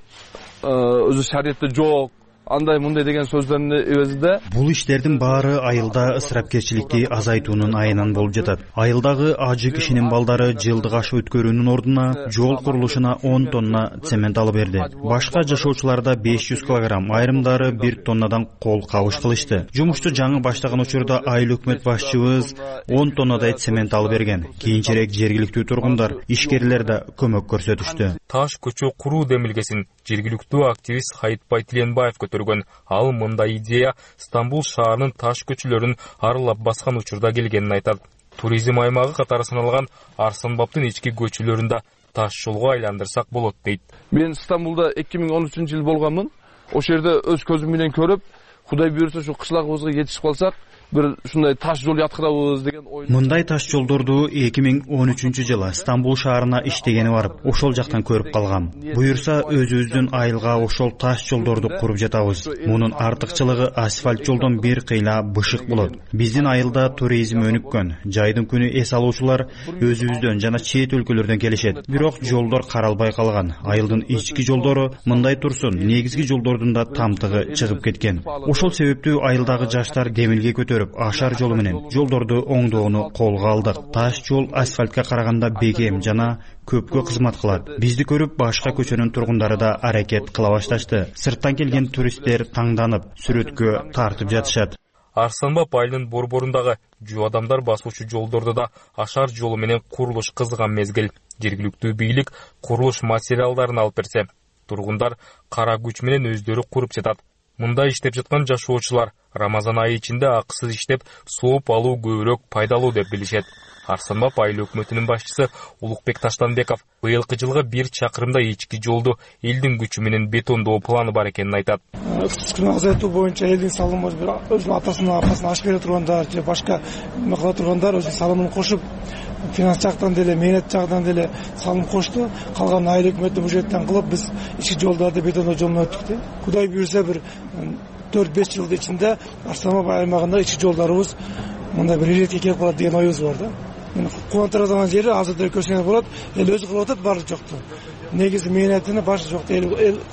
өзү шариятта жок. Андай мындай деген сөздөрдүн эбезинде
бул иштердин баары айылда ысырапкерчиликти азайтуунун айынан болуп жатат. Айылдагы ажы кишинин балдары жылдык аш өткөрүүнүн ордуна жол курулушуна он тонна цемент алып берди. Башка жашоочуларда беш жүз килограмм, айрымдары бир тоннадан кол кабыш кылышты. Жумушту жаңы баштаган учурда айыл өкмөт башчыбыз он тоннадай цемент алып берген. Кийинчерээк жергиликтүү тургундар, ишкерлер да көмөк көрсөтүштү.
Таш көчө куруу демилгесин жергиликтүү активист Хайытбай Тиленбаев көтөргөн. Ал мындай идея Стамбул шаарынын таш көчөлөрүн аралап баскан учурда келгенин айтат. Туризм аймагы катары саналган Арстанбаптын ички көчөлөрүндө таш жолго айландырсак болот дейт.
Мен Стамбулда эки миң он үчүнчү жыл болгонмун. Ошол жерде өз көзүм менен көрүп, Кудай буйрса ушу кышлагыбызга жетишип калсак, бир ушундай таш жол яткырабыз деген ой.
Мындай таш жолдорду эки миң он үчүнчү жылы Стамбул шаарына иштегени барып, ошол жактан көрүп калгам. Буйрса өзүбүздүн айылга ошол таш жолдорду куруп жатабыз. Мунун артыкчылыгы асфальт жолдон бир кыйла бышык болот. Биздин айылда туризм өнүккөн. Жайдын күнү эс алуучулар өзүбүздөн жана чет өлкөлөрдөн келишет. Бирок жолдор каралбай калган. Айылдын ички жолдору мындай турсун, негизги жолдордун да тамтыгы чыгып кеткен. Ошол себептүү айылдагы жаштар демилге көтөрүп, ашар жолу менен жолдорду оңдоону колго алдык. Таш жол асфальтка караганда бекем жана көпкө кызмат кылат. Бизди көрүп башка көчөнүн тургундары да аракет кыла башташты. Сырттан келген туристтер таңданып, сүрөткө тартып жатышат.
Арстанбап айылынын борборундагы жөө адамдар басуучу жолдорду да ашар жолу менен курулуш кызган мезгил. Жергиликтүү бийлик курулуш материалдарын алып берсе, тургундар кара күч менен өздөрү куруп жатат. Мында иштеп жаткан жашоочулар Рамазан айы ичинде акысыз иштеп, сооп алуу көбүрөөк пайдалуу деп билишет. Арстанбап айыл өкмөтүнүн башчысы Улукбек Таштанбеков быйылкы жылга бир чакырымдай ички жолду элдин күчү менен бетондоо планы бар экенин айтат.
Ыксысканы азайтуу боюнча элдин салымы өзүнүн атасынын аркасына аш бере тургандар же башка эме кыла тургандар өзүнүн салымын кошуп, финанс жактан деле, мээнет жагынан деле салым кошту. Калган айыл өкмөтү бюджеттен кылып, биз ички жолдарды бетондоо жолуна өттүк. Кудай буйрса бир төрт беш жылдын ичинде Арстанбап аймагында ички жолдорубуз мындай бир иретке келип калат деген оюбуз бар да. Мен кубандыра турган жери азырда көрсөңөр болот, эл өзү кылып атат, баары жокту. Негизи мээнетини башы жокто эл кылып атат.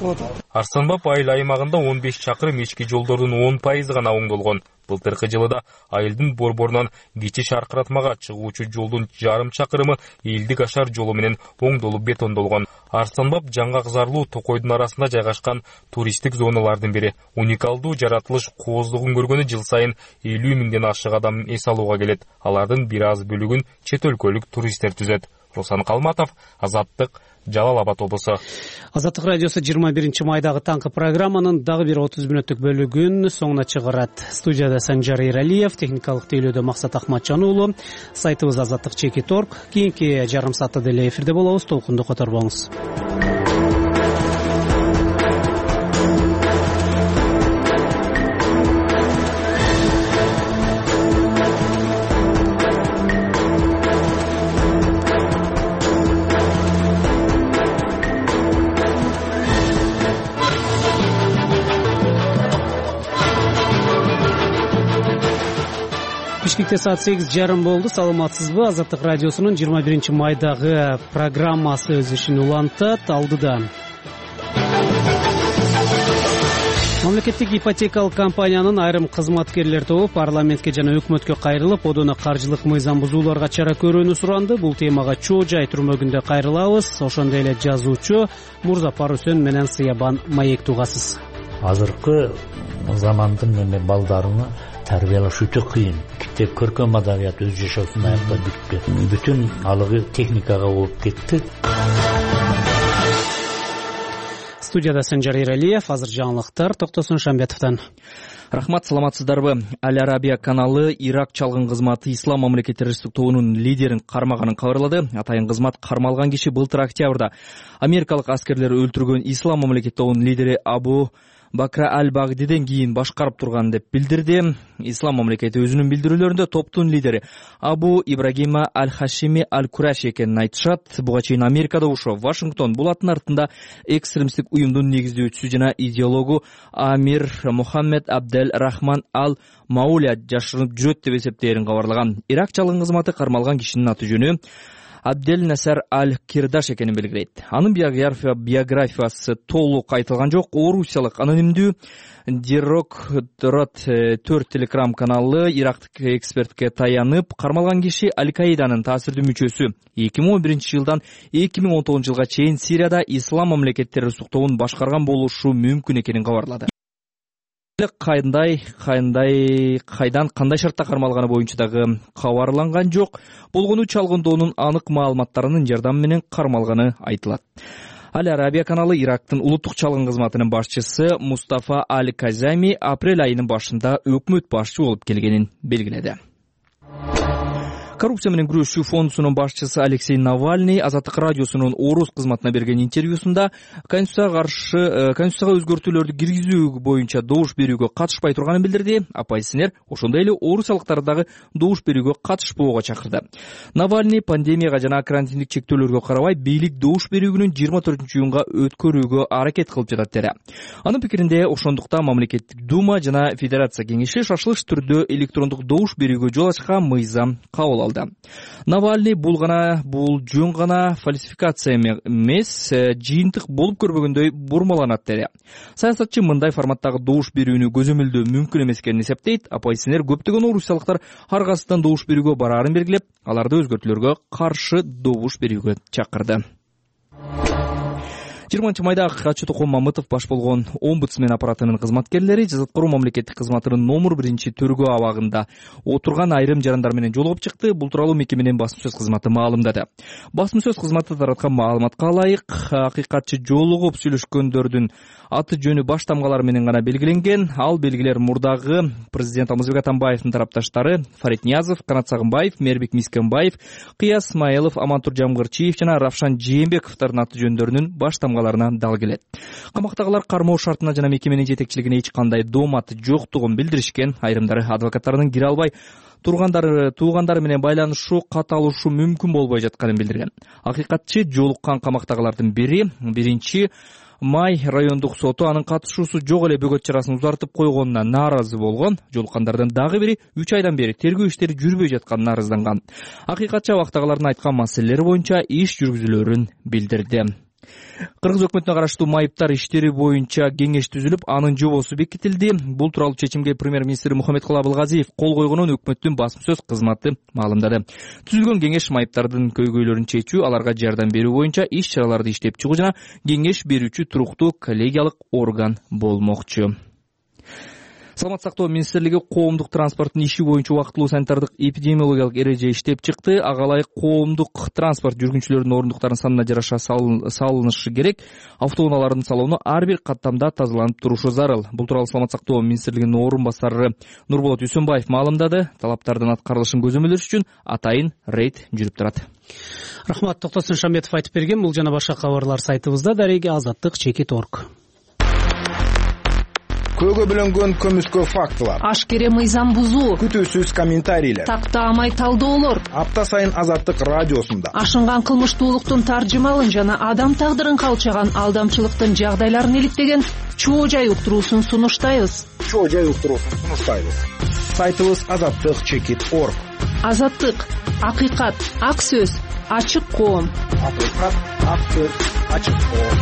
Арстанбап айыл аймагында он беш чакырым ички жолдордун он пайызы гана оңдолгон. Былтыркы жылыда айылдын борборунан кичи шаркыратмага чыгуучу жолдун жарым чакырымы элдик ашар жолу менен оңдолуп бетондолгон. Арстанбап жаңгак зарлуу токойдун арасында жайгашкан туристтик зоналардын бири. Уникалдуу жаратылыш кооздугун көргөнү жыл сайын элүү миңден ашык адам эс алууга келет. Алардын бир аз бөлүгүн чет өлкөлүк туристтер түзөт. Руслан Калматов, Азаттык, Жалал Абад облусу.
Азаттык радиосу жыйырма биринчи майдагы таңкы программанын дагы бир отуз мүнөттүк бөлүгүн соңуна чыгарат. Студияда Санжар Эралиев, техникалык тейлөөдө Максат Ахматжан уулу. Сайтыбыз азаттык чекит точка орг. Кийинки жарым саатта деле эфирде болобуз. Толкунду которбоңуз. Бишкекте саат сегиз жарым болду. Саламатсызбы? Азаттык радиосунун жыйырма биринчи майдагы программасы өз ишин улантат. Алдыда мамлекеттик ипотекалык компаниянын айрым кызматкерлер тобу парламентке жана өкмөткө кайрылып, одоно каржылык мыйзам бузууларга чара көрүүнү суранды. Бул темага чоо жай түрмөгүндө кайрылабыз. Ошондой эле жазуучу Мурзапар Үсөн менен Сыябан Маек тугасыз.
Азыркы замандын эме балдарыны тарбиялаш өтө кыйын. Китеп көркөм адабият өз жашоосун аяктап бүткөн. Бүтүн алыгы техникага болуп кетти.
Студияда Санжар Эралиев, азыр жаңылыктар Токтосун Шамбетовдон.
Рахмат, саламатсыздарбы? Аль Арабия каналы Ирак чалгын кызматы Ислам мамлекети террористтик тобунун лидерин кармаганын кабарлады. Атайын кызмат кармалган киши былтыр октябрда америкалык аскерлер өлтүргөн Ислам мамлекети тобунун лидери Абу Бакра аль-Багдиден кийин башкарып турган деп билдирди. Ислам мамлекети өзүнүн билдирүүлөрүндө топтун лидери Абу Ибрагима аль-Хашими аль-Кураш экенин айтышат. Буга чейин Америкада ошо Вашингтон бул аттын артында экстремисттик уюмдун негиздөөчүсү жана идеологу Амир Мухаммед Абдель Рахман аль-Мауля жашырынып жүрөт деп эсептээрин кабарлаган. Ирак чалгын кызматы кармалган кишинин аты жөнү Абдель Насар аль-Кирдаш экенин белгилейт. Анын биография биографиясы толук айтылган жок. Орусиялык анонимдүү Дирок төрт телеграм каналы ирактык экспертке таянып, кармалган киши Аль-Каиданын таасирдүү мүчөсү. эки миң он биринчи жылдан эки миң он тогузунчу жылга чейин Сирияда Ислам мамлекети террористтик тобун башкарган болушу мүмкүн экенин кабарлады. Кандай, кандай, кайдан, кандай шартта кармалганы боюнча дагы кабарланган жок. Болгону чалгындоонун анык маалыматтарынын жардамы менен кармалганы айтылат. Аль Арабия каналы Ирактын улуттук чалгын кызматынын башчысы Мустафа аль-Казами апрель айынын башында өкмөт башчы болуп келгенин белгиледи. Коррупция менен күрөшүү фондусунун башчысы Алексей Навальный Азаттык радиосунун Орус кызматына берген интервьюсунда Конституцияга каршы Конституцияга өзгөртүүлөрдү киргизүү боюнча добуш берүүгө катышпай турганын билдирди. Оппозиционер ошондой эле орусиялыктарды дагы добуш берүүгө катышпоого чакырды. Навальный пандемияга жана карантиндик чектөөлөргө карабай бийлик добуш берүү күнүн жыйырма төртүнчү июнга өткөрүүгө аракет кылып жатат деди. Анын пикиринде ошондукта мамлекеттик дума жана федерация кеңеши шашылыш түрдө электрондук добуш берүүгө жол ачкан мыйзам кабыл алды. Навальный бул гана бул жөн гана фальсификация эмес, жыйынтык болуп көрбөгөндөй бурмаланат деди. Саясатчы мындай форматтагы добуш берүүнү көзөмөлдөө мүмкүн эмес экенин эсептейт. Оппозиционер көптөгөн орусиялыктар ар кайсыдан добуш берүүгө бараарын белгилеп, аларды өзгөртүүлөргө каршы добуш берүүгө чакырды. жыйырманчы майда Качытокон Мамытов баш болгон омбудсмен аппаратынын кызматкерлери жазаткаруу мамлекеттик кызматынын номер биринчи төргөө абагында отурган айрым жарандар менен жолугуп чыкты. Бул тууралуу мекеменин басма сөз кызматы маалымдады. Басма сөз кызматы тараткан маалыматка ылайык, акыйкатчы жолугуп сүйлөшкөндөрдүн аты жөнү баш тамгалары менен гана белгиленген. Ал белгилер мурдагы президент Алмазбек Атамбаевдин тарапташтары Фарид Ниязов, Канат Сагынбаев, Мербек Мискенбаев, Кыяз Смаилов, Амантур Жамгырчиев жана Равшан Жээнбековдордун аты жөндөрүнүн баш тамгаларына дал келет. Камактагылар кармоо шартына жана мекеменин жетекчилигине эч кандай дооматы жоктугун билдиришкен. Айрымдары адвокаттарынын кире албай тургандары туугандары менен байланышуу каталышуу мүмкүн болбой жатканын билдирген. Акыйкатчы жолуккан камактагылардын бири биринчи май райондук соту анын катышуусу жок эле бөгөт чарасын узартып койгонуна нааразы болгон. Жолуккандардын дагы бири үч айдан бери тергөө иштери жүрбөй жатканына арызданган. Акыйкатчы абактагылардын айткан маселелери боюнча иш жүргүзүлөрүн билдирди. Кыргыз өкмөтүнө караштуу майыптар иштери боюнча кеңеш түзүлүп, анын жобосу бекитилди. Бул тууралуу чечимге премьер-министр Мухаммедкулы Абылгазиев кол койгонун өкмөттүн басма сөз кызматы маалымдады. Түзүлгөн кеңеш майыптардын көйгөйлөрүн чечүү, аларга жардам берүү боюнча иш-чараларды иштеп чыгуу жана кеңеш берүүчү туруктуу коллегиялык орган болмокчу. Саламат сактоо министрлиги коомдук транспорттун иши боюнча убактылуу санитардык эпидемиологиялык эреже иштеп чыкты. Ага ылайык коомдук транспорт жүргүнчүлөрүнүн ордуктарынын санына жараша салынышы керек. Автоунаалардын салону ар бир каттамда тазаланып турушу зарыл. Бул тууралуу Саламат сактоо министрлигинин орун басары Нурболот Үсөнбаев маалымдады. Талаптардын аткарылышын көзөмөлдөш үчүн атайын рейд жүрүп турат.
Рахмат, Токтосун Шамбетов айтып берген. Бул жана башка кабарлар сайтыбызда. Дареги азаттык чекит точка орг.
Көөгө бөлөнгөн көмүскө фактылар,
ашкере мыйзам бузуу,
күтүүсүз комментарийлер,
тактаамай талдоолор,
апта сайын Азаттык радиосунда
ашынган кылмыштуулуктун таржымалын жана адам тагдырын калчаган алдамчылыктын жагдайларын иликтеген чоо жай уктуруусун сунуштайбыз.
Чоо жай уктуруусун сунуштайбыз. Сайтыбыз азаттык чекит точка орг.
Азаттык, акыйкат, ак сөз, ачык коом.
Акыйкат, ак сөз, ачык коом.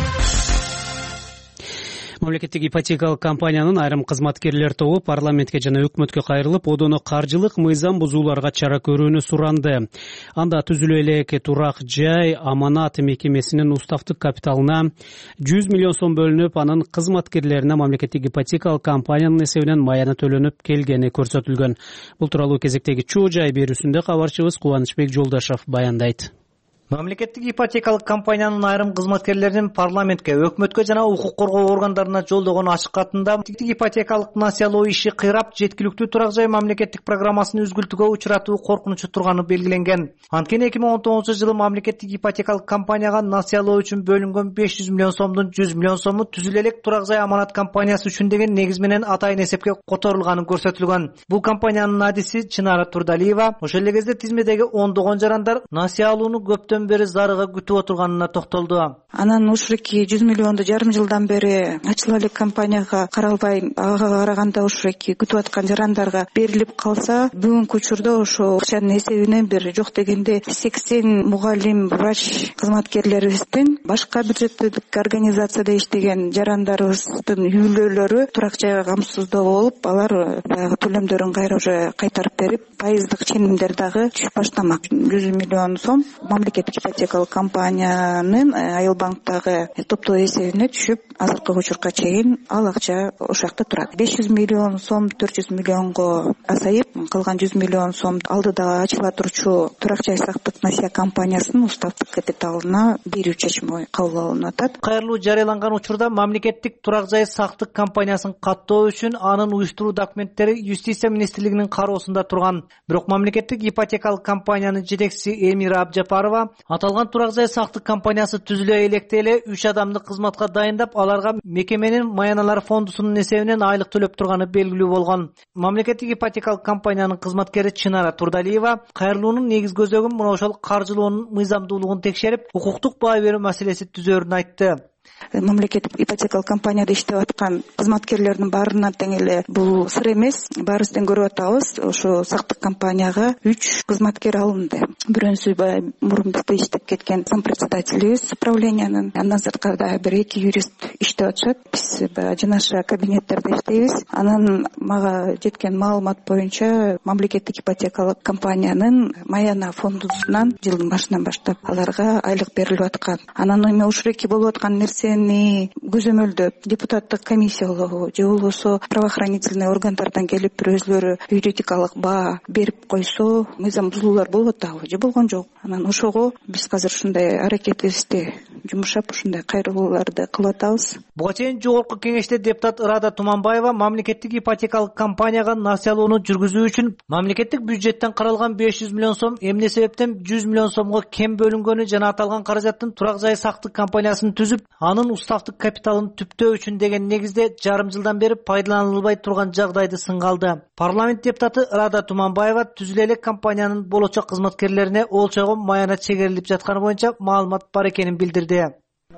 Мамлекеттик ипотекалык компаниянын айрым кызматкерлер тобу парламентке жана өкмөткө кайрылып, одоно каржылык мыйзам бузууларга чара көрүүнү суранды. Анда түзүлө элеки турак жай аманат мекемесинин уставдык капиталына жүз миллион сом бөлүнүп, анын кызматкерлерине мамлекеттик ипотекалык компаниянын эсебинен маяна төлөнүп келгени көрсөтүлгөн. Бул тууралуу кезектеги чоо жай берүүсүндө кабарчыбыз Кубанычбек Жолдашев баяндайт.
Мамлекеттик ипотекалык компаниянын айрым кызматкерлеринин парламентке, өкмөткө жана укук коргоо органдарына жолдогон ачык катында ипотекалык насыялоо иши кыйрап, жеткиликтүү турак жай мамлекеттик программасын үзгүлтүүгө учуратуу коркунучу турганы белгиленген. Анткени эки миң он тогузунчу жылы мамлекеттик ипотекалык компанияга насыялоо үчүн бөлүнгөн беш жүз миллион сомдун жүз миллион сому түзүлө элек турак жай аманат компаниясы үчүн деген негиз менен атайын эсепке которулганы көрсөтүлгөн. Бул компаниянын адиси Чынара Турдалиева ошол эле кезде тизмедеги ондогон жарандар насыялоону көптөн бери зарыга күтүп отурганына токтолду.
Анан ушуреки жүз миллионду жарым жылдан бери ачыла элек компанияга каралбай, ага караганда ушуреки күтүп аткан жарандарга берилип калса, бүгүнкү учурда ошо акчанын эсебинен бир жок дегенде сексен мугалим, врач кызматкерлерибиздин башка бюджеттик организацияда иштеген жарандарыбыздын үйлөлөрү турак жайга камсыздоо болуп, алар баягы төлөмдөрүн кайра уже кайтарып берип, пайыздык ченемдер дагы түшүп баштамак. жүз миллион сом мамлекеттик ипотекалык компаниянын Айылбанктагы топтоо эсебине түшүп, азыркы учурга чейин ал акча ошол жакта турат. беш жүз миллион сом төрт жүз миллионго азайып, калган жүз миллион сом алдыда ачыла турчу турак жай сактык насыя компаниясынын уставдык капиталына берүү чечими кабыл алынып атат.
Кайрылуу жарыяланган учурда мамлекеттик турак жай сактык компаниясын каттоо үчүн анын уюштуруу документтери Юстиция министрлигинин кароосунда турган. Бирок мамлекеттик ипотекалык компаниянын жетекчиси Эмира Абжапарова аталган турак жай сактык компаниясы түзүлө электе эле үч адамды кызматка дайындап, аларга мекеменин маяналар фондусунун эсебинен айлык төлөп турганы белгилүү болгон. Мамлекеттик ипотекалык компаниянын кызматкери Чынара Турдалиева кайрылуунун негиз көздөгүн мына ошол каржылоонун мыйзамдуулугун текшерип, укуктук баа берүү маселеси түзөөрүн айтты.
Мамлекеттик ипотекалык компанияда иштеп аткан кызматкерлердин баарына тең эле бул сыр эмес. Баарыбыз тең көрүп атабыз, ошо сактык компанияга үч кызматкер алынды. Бирөөсү баягы мурун бизде иштеп кеткен зампредседателибиз управлениянын, андан сырткары бир эки юрист иштеп атышат. Биз баягы жанаша кабинеттерде иштейбиз. Анан мага жеткен маалымат боюнча мамлекеттик ипотекалык компаниянын Маяна фондусунан жылдын башынан баштап аларга айлык берилип аткан. Анан эми ушуреки болуп аткан нерсени көзөмөлдөп депутаттык комиссиялоо же болбосо правоохранительный органдардан келип бир өзлөрү юридикалык баа берип койсо, мыйзам бузуулар болуп атабы же болгон жок. Анан ошого биз азыр ушундай аракетибизди жумшап, ушундай кайрылууларды кылып атабыз.
Буга чейин жогорку кеңеште депутат Ырада Туманбаева мамлекеттик ипотекалык компанияга насыялоону жүргүзүү үчүн мамлекеттик бюджеттен каралган беш жүз миллион сом эмне себептен жүз миллион сомго кем бөлүнгөнү жана аталган каражаттын турак жай сактык компаниясын түзүп, анын уставдык капиталын түптөө үчүн деген негизде жарым жылдан бери пайдаланылбай турган жагдайды сынга алды. Парламент депутаты Ырада Туманбаева түзүлө элек компаниянын болочок кызматкерлерине олчого маяна чегерилип жатканы боюнча маалымат бар экенин билдирди.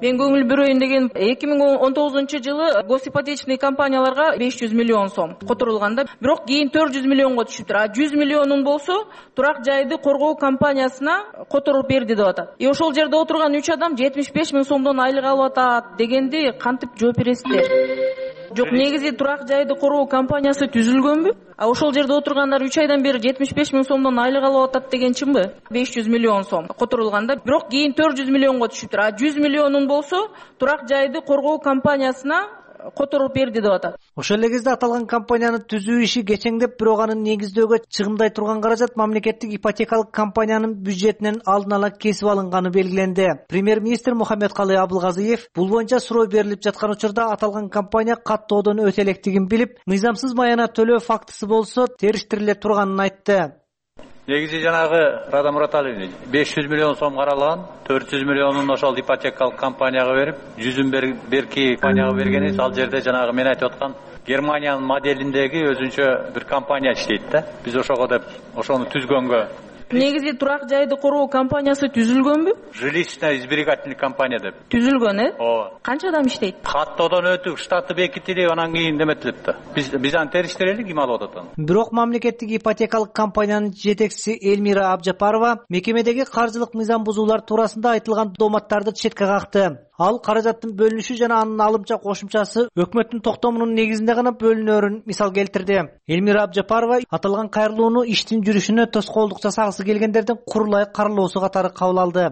Мен көңүл бурөйүн деген эки миң он тогузунчу жылы госипотечный компанияларга беш жүз миллион сом которулганда, бирок кийин төрт жүз миллионго түшүптүр. А жүз миллионун болсо турак жайды коргоо компаниясына которуп берди деп атат. И ошол жерде отурган үч адам жетимиш беш миң сомдон айлык алып атат дегенди кантип жооп бересиздер? Жок, негизи турак жайды коргоо компаниясы түзүлгөнбү? А ошол жерде отургандар үч айдан бери жетимиш беш миң сомдон айлык алып атат деген чынбы? беш жүз миллион сом которулганда, бирок кийин төрт жүз миллионго түшүптүр. А жүз миллионун болсо турак жайды коргоо компаниясына которуп берди деп атат.
Ошол эле кезде аталган компанияны түзүү иши кечеңдеп, бирок анын негиздөөгө чыгымдай турган каражат мамлекеттик ипотекалык компаниянын бюджетинен алдын ала кесип алынганы белгиленди. Премьер-министр Мухаммедкалый Абылгазиев бул боюнча суроо берилип жаткан учурда аталган компания каттоодон өтө электигин билип, мыйзамсыз маяна төлөө фактысы болсо териштириле турганын айтты.
Негизи жанагы Рада Мураталиевич беш жүз миллион сом каралган, төрт жүз миллионун ошол ипотекалык компанияга берип, жүзүн берки компанияга бергенибиз. Ал жерде жанагы мен айтып аткан Германиянын моделиндеги өзүнчө бир компания иштейт да. Биз ошого деп ошону түзгөнгө.
Негизи турак жайды коргоо компаниясы түзүлгөнбү?
Жилищно-избирательный компания деп.
Түзүлгөн, э?
Ооба.
Канча адам иштейт?
Каттоодон өтүп, штаты бекитилип, анан кийин деметилет да. Биз биз аны териштирели, ким алып атат аны.
Бирок мамлекеттик ипотекалык компаниянын жетекчиси Эльмира Абжапарова мекемедеги каржылык мыйзам бузуулар туурасында айтылган дооматтарды четке какты. Ал каражаттын бөлүнүшү жана анын алымча кошумчасы өкмөттүн токтомунун негизинде гана бөлүнөрүн мисал келтирди. Эльмира Абжапарова аталган кайрылууну иштин жүрүшүнө тоскоолдук жасагысы келгендердин курулай каралоосу катары кабыл алды.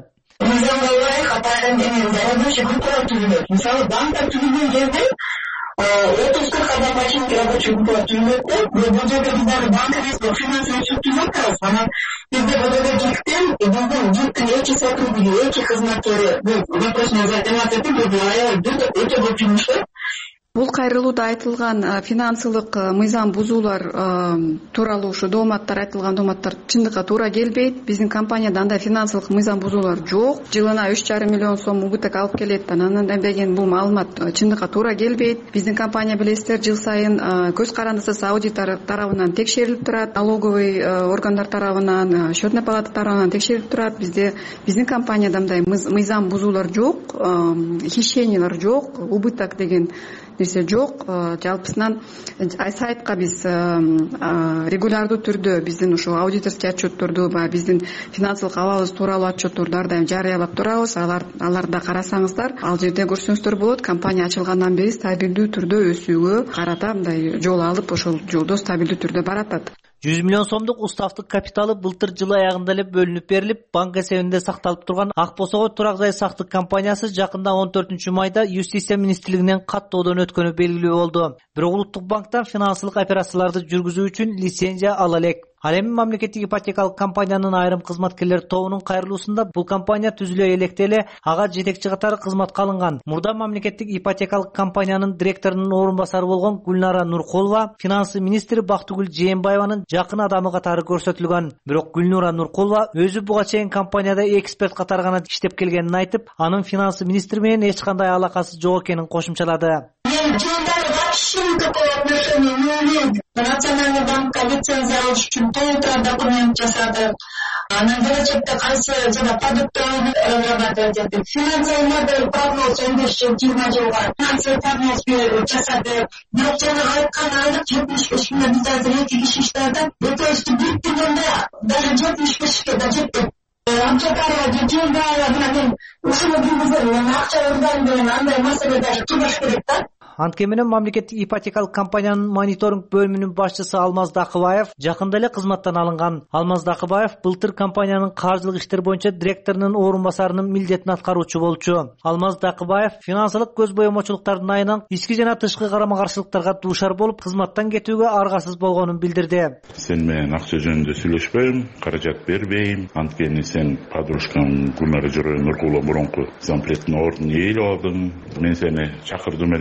Мисалы банктар түзүлгөн жерде отуз кырк адамга чейин рабочий группа түзүлөт да. Бул жерде биздин банк финансовый суд түзөт. Анан бизде БДД ЖИКтен биздин ЖИКтин эки сотрудники, эки кызматкери бул вопросун заниматься этип, бул өтө көп жумуш.
Бул кайрылууда айтылган финансылык мыйзам бузуулар тууралуу ушу дооматтар айтылган дооматтар чындыкка туура келбейт. Биздин компанияда андай финансылык мыйзам бузуулар жок. Жылына үч жарым миллион сом убыток алып келет. Анан деген бул маалымат чындыкка туура келбейт. Биздин компания билесиздер, жыл сайын көз карандысыз аудитор тарабынан текшерилип турат. Налоговый органдар тарабынан, счетный палата тарабынан текшерилип турат. Бизде биздин компанияда мындай мыйзам бузуулар жок, хищениялар жок, убыток деген нерсе жок. Жалпысынан сайтка биз регулярдуу түрдө биздин ушул аудиторский отчетторду, биздин финансылык абалыбыз тууралуу отчетторду ар дайым жарыялап турабыз. Алар аларда карасаңыздар, ал жерде көрсөңүздөр болот. Компания ачылгандан бери стабилдүү түрдө өсүүгө карата мындай жол алып, ошол жолдо стабилдүү түрдө баратат.
жүз миллион сомдук уставдык капиталы былтыр жыл аягында эле бөлүнүп берилип, банк эсебинде сакталып турган Ак Босого турак жай сактык компаниясы жакында он төртүнчү майда Юстиция министрлигинен каттоодон өткөнү белгилүү болду. Бирок Улуттук банктан финансылык операцияларды жүргүзүү үчүн лицензия ала элек. Ал эми мамлекеттик ипотекалык компаниянын айрым кызматкерлер тобунун кайрылуусунда бул компания түзүлө электе эле ага жетекчи катары кызматка алынган. Мурда мамлекеттик ипотекалык компаниянын директорунун орун басары болгон Гүлнара Нуркулова финансы министри Бактыгүл Жээнбаеванын жакын адамы катары көрсөтүлгөн. Бирок Гүлнара Нуркулова өзү буга чейин компанияда эксперт катары гана иштеп келгенин айтып, анын финансы министри менен эч кандай алакасы жок экенин кошумчалады.
Никакого отношения не имеет. Национальный банк лицензия алыш үчүн толтура документ жасады. Анан келечекте кайсы жана продуктовый разрабатывать этип, финансовый модель прогноз он беш жыл, жыйырма жылга финансовый прогноз жасады. Бирок жана айткан айлык жетимиш беш миң биз азыр эки киши иштейатат. Экөөбүздү бириктиргенде даже жетимиш бешке да жетпейт. Амчакарова Жээнбаева менен ушуну киргизген акча ырдайм деген андай маселе даже туугаш керек да.
Анткени мамлекеттик ипотекалык компаниянын мониторинг бөлүмүнүн башчысы Алмаз Дакыбаев жакында эле кызматтан алынган. Алмаз Дакыбаев былтыр компаниянын каржылык иштер боюнча директорунун орун басарынын милдетин аткаруучу болчу. Алмаз Дакыбаев финансылык көз боемочулуктардын айынан ички жана тышкы карама каршылыктарга дуушар болуп, кызматтан кетүүгө аргасыз болгонун билдирди.
Сен менен акча жөнүндө сүйлөшпөйм, каражат бербейм. Анткени сен подружкам Гүлнара Нуркулова мурунку зампредтин ордун ээлеп алдың. Мен сени чакырдым эле.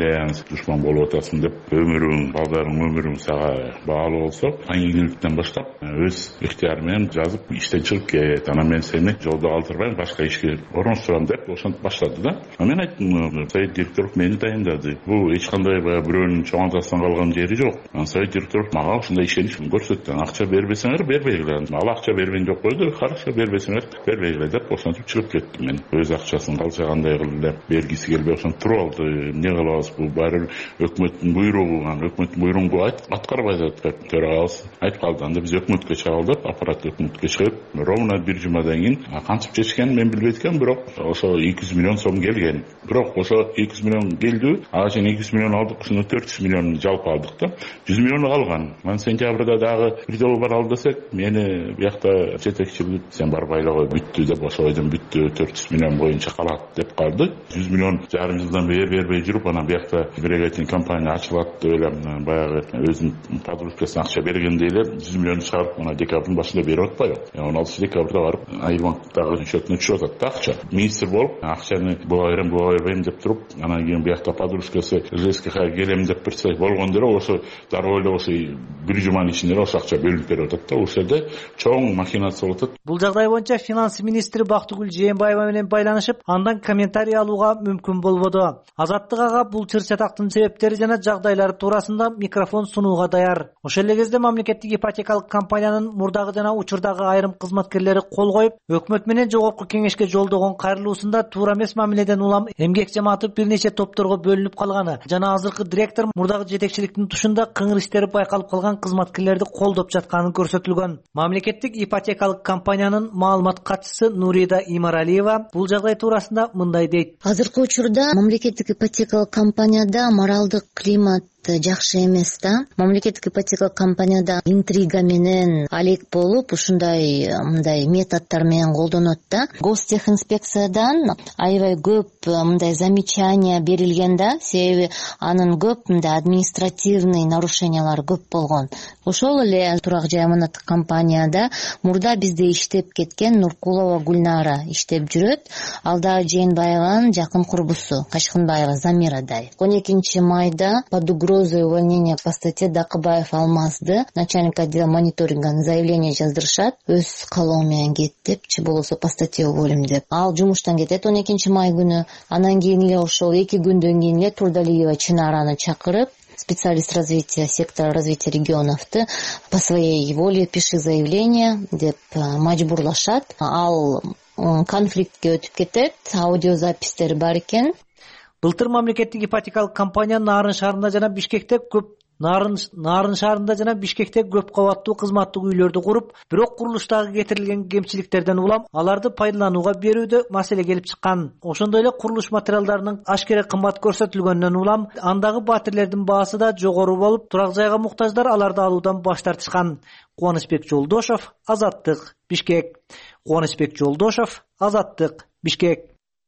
душман болуп атасың деп өмүрүң, балдарың өмүрүң сага баалуу болсо, аңгиликтен баштап өз ыктыяры менен жазып иштен чыгып кет. Анан мен сени жолдо калтырбайм, башка ишке орноштурам деп ошентип баштады да. Мен айттым, совет директору мени дайындады. Бул эч кандай баягы бирөөнүн чоңантасынан калган жери жок. Анан совет директору мага ушундай ишенич көрсөттү. Акча бербесеңер бербейгиле. Ал акча бербейин деп койду. Хорошо, бербесеңер бербейгиле деп ошентип чыгып кеттим мен. Өз акчасын калчагандай кылып эле бергиси келбей ошентип туруп алды. Эмне кылабыз, бул баары өкмөттүн буйругу, анан өкмөттүн буйругун аткарбай атат. Төрагабыз айтып калды. Анда биз өкмөткө чыгабыз деп, аппарат өкмөткө чыгып, ровно бир жумадан кийин кантип чечкенин мен билбейт экенмин, бирок ошо эки жүз миллион сом келген. Бирок ошо эки жүз миллион келди. Ага чейин эки жүз миллион алдык, ушуну төрт жүз миллион жалпы алдык да. жүз миллион калган. Анан сентябрда дагы бир жолу баралы десек, мени биякта жетекчилик сен барып айлабай бүттү деп, ошо бойдон бүттү, төрт жүз миллион боюнча калат деп калды. жүз миллион жарым жылдан бери бербей жүрүп, анан биякта бирегетин компания ачылат деп эле баягы өзүнүн подружкасына акча бергендей эле жүз миллион чыгарып, мына декабрдын башында берип атпайбы? он алтынчы декабрда барып Айбанктагы счетуна түшүп атат да акча. Министр болуп, акчаны буга берем, буга бербейм деп туруп, анан кийин биякта подружкасы ЖСКга келем деп берсе болгондор ошо дароо эле ошо бир жуманын ичинде ошо акча бөлүнүп берип атат да. Ошол жерде чоң махинация болуп атат.
Бул жагдай боюнча финанс министри Бактыгүл Жээнбаева менен байланышып, андан комментарий алууга мүмкүн болбоду. Азаттык ага бул чыр-чатактын себептери жана жагдайлары туурасында микрофон сунууга даяр. Ошол эле кезде мамлекеттик ипотекалык компаниянын мурдагы жана учурдагы айрым кызматкерлери кол коюп, өкмөт менен жогорку кеңешке жолдогон кайрылуусунда туура эмес мамиледен улам эмгек жамааты бир нече топторго бөлүнүп калганы жана азыркы директор мурдагы жетекчиликтин тушунда кыңыр иштери байкалып калган кызматкерлерди колдоп жатканы көрсөтүлгөн. Мамлекеттик ипотекалык компаниянын маалымат катчысы Нурида Имаралиева бул жагдай туурасында мындай дейт.
Азыркы учурда мамлекеттик ипотекалык компанияда моралдык климат жакшы эмес да. Мамлекеттик ипотекалык компанияда интрига менен алек болуп, ушундай мындай методдор менен колдонот да. Гостехинспекциядан аябай көп мындай замечания берилген да, себеби анын көп мындай административный нарушениялар көп болгон. Ошол эле турак жай аманаттык компанияда мурда бизде иштеп кеткен Нуркулова Гүлнара иштеп жүрөт. Ал да Жээнбаеванын жакын курбусу, Качкынбаева Замирадай. он экинчи майда под угрозой увольнения по статье Дакыбаев Алмазды начальник отдела мониторинга заявление жаздырышат, өз калоо менен кет депчи, болбосо по статье уволим деп. Ал жумуштан кетет он экинчи май күнү. Анан кийин эле ошол эки күндөн кийин эле Турдалиева Чынараны чакырып, специалист развития сектора развития регионовты по своей воле пиши заявление деп мажбурлашат. Ал конфликтке өтүп кетет, аудиозапистери бар экен.
Былтыр мамлекеттик ипотекалык компания Нарын шаарында жана Бишкекте көп Нарын Нарын шаарында жана Бишкекте көп кабаттуу кызматтык үйлөрдү куруп, бирок курулуштагы кетирилген кемчиликтерден улам аларды пайдаланууга берүүдө маселе келип чыккан. Ошондой эле курулуш материалдарынын ашкере кымбат көрсөтүлгөндөн улам андагы батирлердин баасы да жогору болуп, турак жайга муктаждар аларды алуудан баш тартышкан. Кубанычбек Жолдошов, Азаттык, Бишкек. Кубанычбек Жолдошов, Азаттык, Бишкек.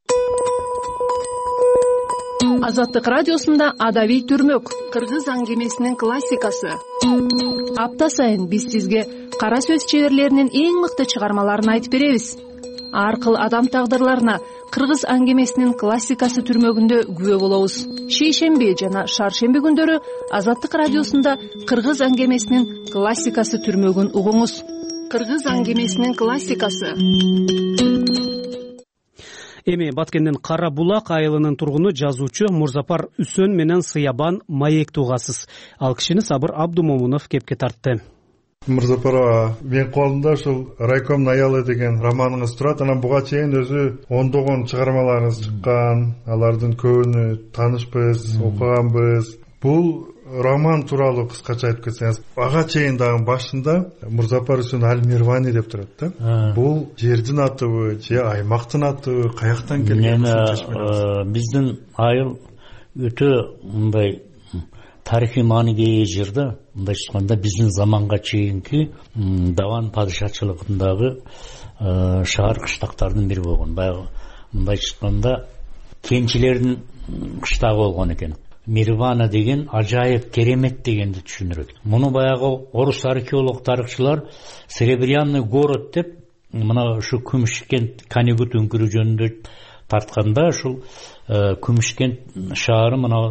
Азаттык радиосунда адабий түрмөк, кыргыз аңгемесинин классикасы. Апта сайын биз сизге кара сөз чеберлеринин эң мыкты чыгармаларын айтып беребиз. Аркыл адам тагдырларына кыргыз аңгемесинин классикасы түрмөгүндө күбө болобуз. Шейшемби жана шаршемби күндөрү Азаттык радиосунда кыргыз аңгемесинин классикасы түрмөгүн угуңуз. Кыргыз аңгемесинин классикасы.
Эми Баткендин Кара Булак айылынын тургуну жазуучу Мурзапар Үсөн менен Сыябан маек тугасыз. Ал кишини Сабыр Абдумомунов кепке тартты.
Мурзапар, мен колумда ушул Райком аялы деген романыңыз турат. Анан буга чейин өзү ондогон чыгармаларыңыз чыккан. Алардын көбүнө таанышпыз, окуганбыз. Бул роман тууралуу кыскача айтып кетсеңиз, ага чейин дагы башында Мурзапар Үсөн Аль-Мирвани деп турат да. Бул жердин атыбы же аймактын атыбы, каяктан келген?
Биздин айыл өтө мындай тарыхый мааниге ээ жер да. Мындайча айтканда биздин заманга чейинки Даван падышачылыгындагы шаар кыштактардын бири болгон. Баягы мындайча айтканда кенчилердин кыштагы болгон экен. Мирвана деген ажайып керемет дегенди түшүндүрөт. Муну баягы орус археолог тарыхчылар Серебряный город деп мына ушу Күмүшкент Канегут өңкүрү жөнүндө тартканда ушул Күмүшкент шаары мына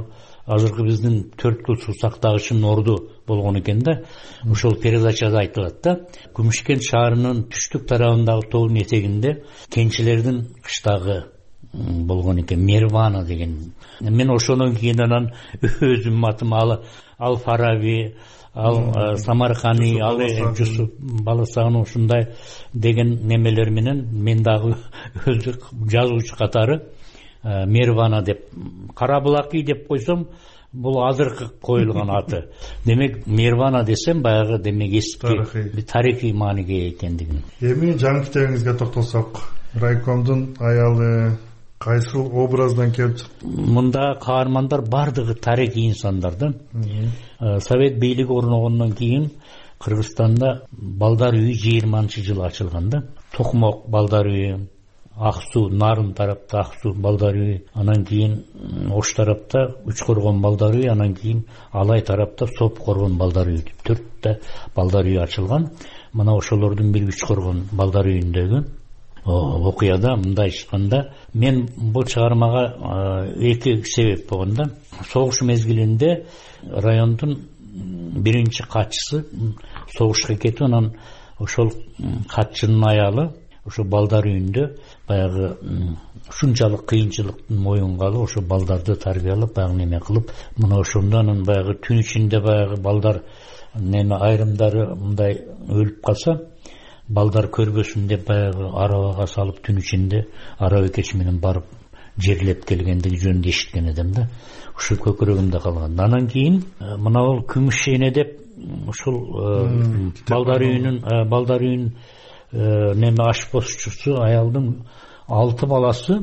азыркы биздин төрт кыл суу сактагычынын орду болгон экен да. Ошол передачада айтылат да, Күмүшкент шаарынын түштүк тарабындагы тоонун этегинде кенчилердин кыштагы болгон экен, Мервана деген. Мен ошондон кийин анан өзүм атым ал ал Фараби, ал Самаркани, ал Жусуп Баласагын ушундай деген немелер менен мен дагы өзү жазуучу катары Мервана деп, Карабулаки деп койсом, бул азыркы коюлган аты. Демек Мервана десем баягы демек эски тарыхый мааниге экендигин.
Эми жаңы китебиңизге токтолсок, райкомдун аялы кайсыл образдан келип чыкты?
Мында каармандар бардыгы тарыхый инсандар да. Совет бийлиги орногондон кийин Кыргызстанда балдар үйү жыйырманчы жылы ачылган да. Токмок балдар үйү, Аксу, Нарын тарапта Аксу балдар үйү, анан кийин Ош тарапта Үч Коргон балдар үйү, анан кийин Алай тарапта Соп Коргон балдар үйү деп төрттө балдар үйү ачылган. Мына ошолордун бири Үч Коргон балдар үйүндөгү окуяда мындай айтканда, мен бул чыгармага эки себеп болгон да. Согуш мезгилинде райондун биринчи катчысы согушка кетип, анан ошол катчынын аялы ошо балдар үйүндө баягы ушунчалык кыйынчылыктын моюнга алып, ошо балдарды тарбиялап, баягы неме кылып, мына ошондо анан баягы түн ичинде баягы балдар неме айрымдары мындай өлүп калса, балдар көрбөсүн деп баягы арабага салып түн ичинде араба кеч менен барып жерлеп келгендиги жөнүндө эшиткен эдим да. Ушул көкүрөгүмдө калган. Анан кийин мына бул Күмүш эне деп ушул балдар үйүнүн балдар үйүнүн неме ашпозчусу аялдын алты баласы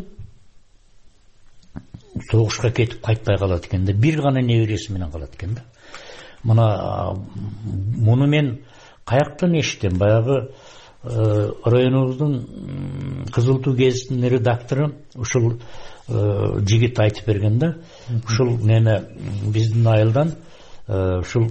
согушка кетип кайтпай калат экен да. Бир гана небереси менен калат экен да. Мына муну мен каяктан эшиттим? Баягы районубуздун Кызыл Туу гезитинин редактору ушул жигит айтып берген да. Ушул неме биздин айылдан ушул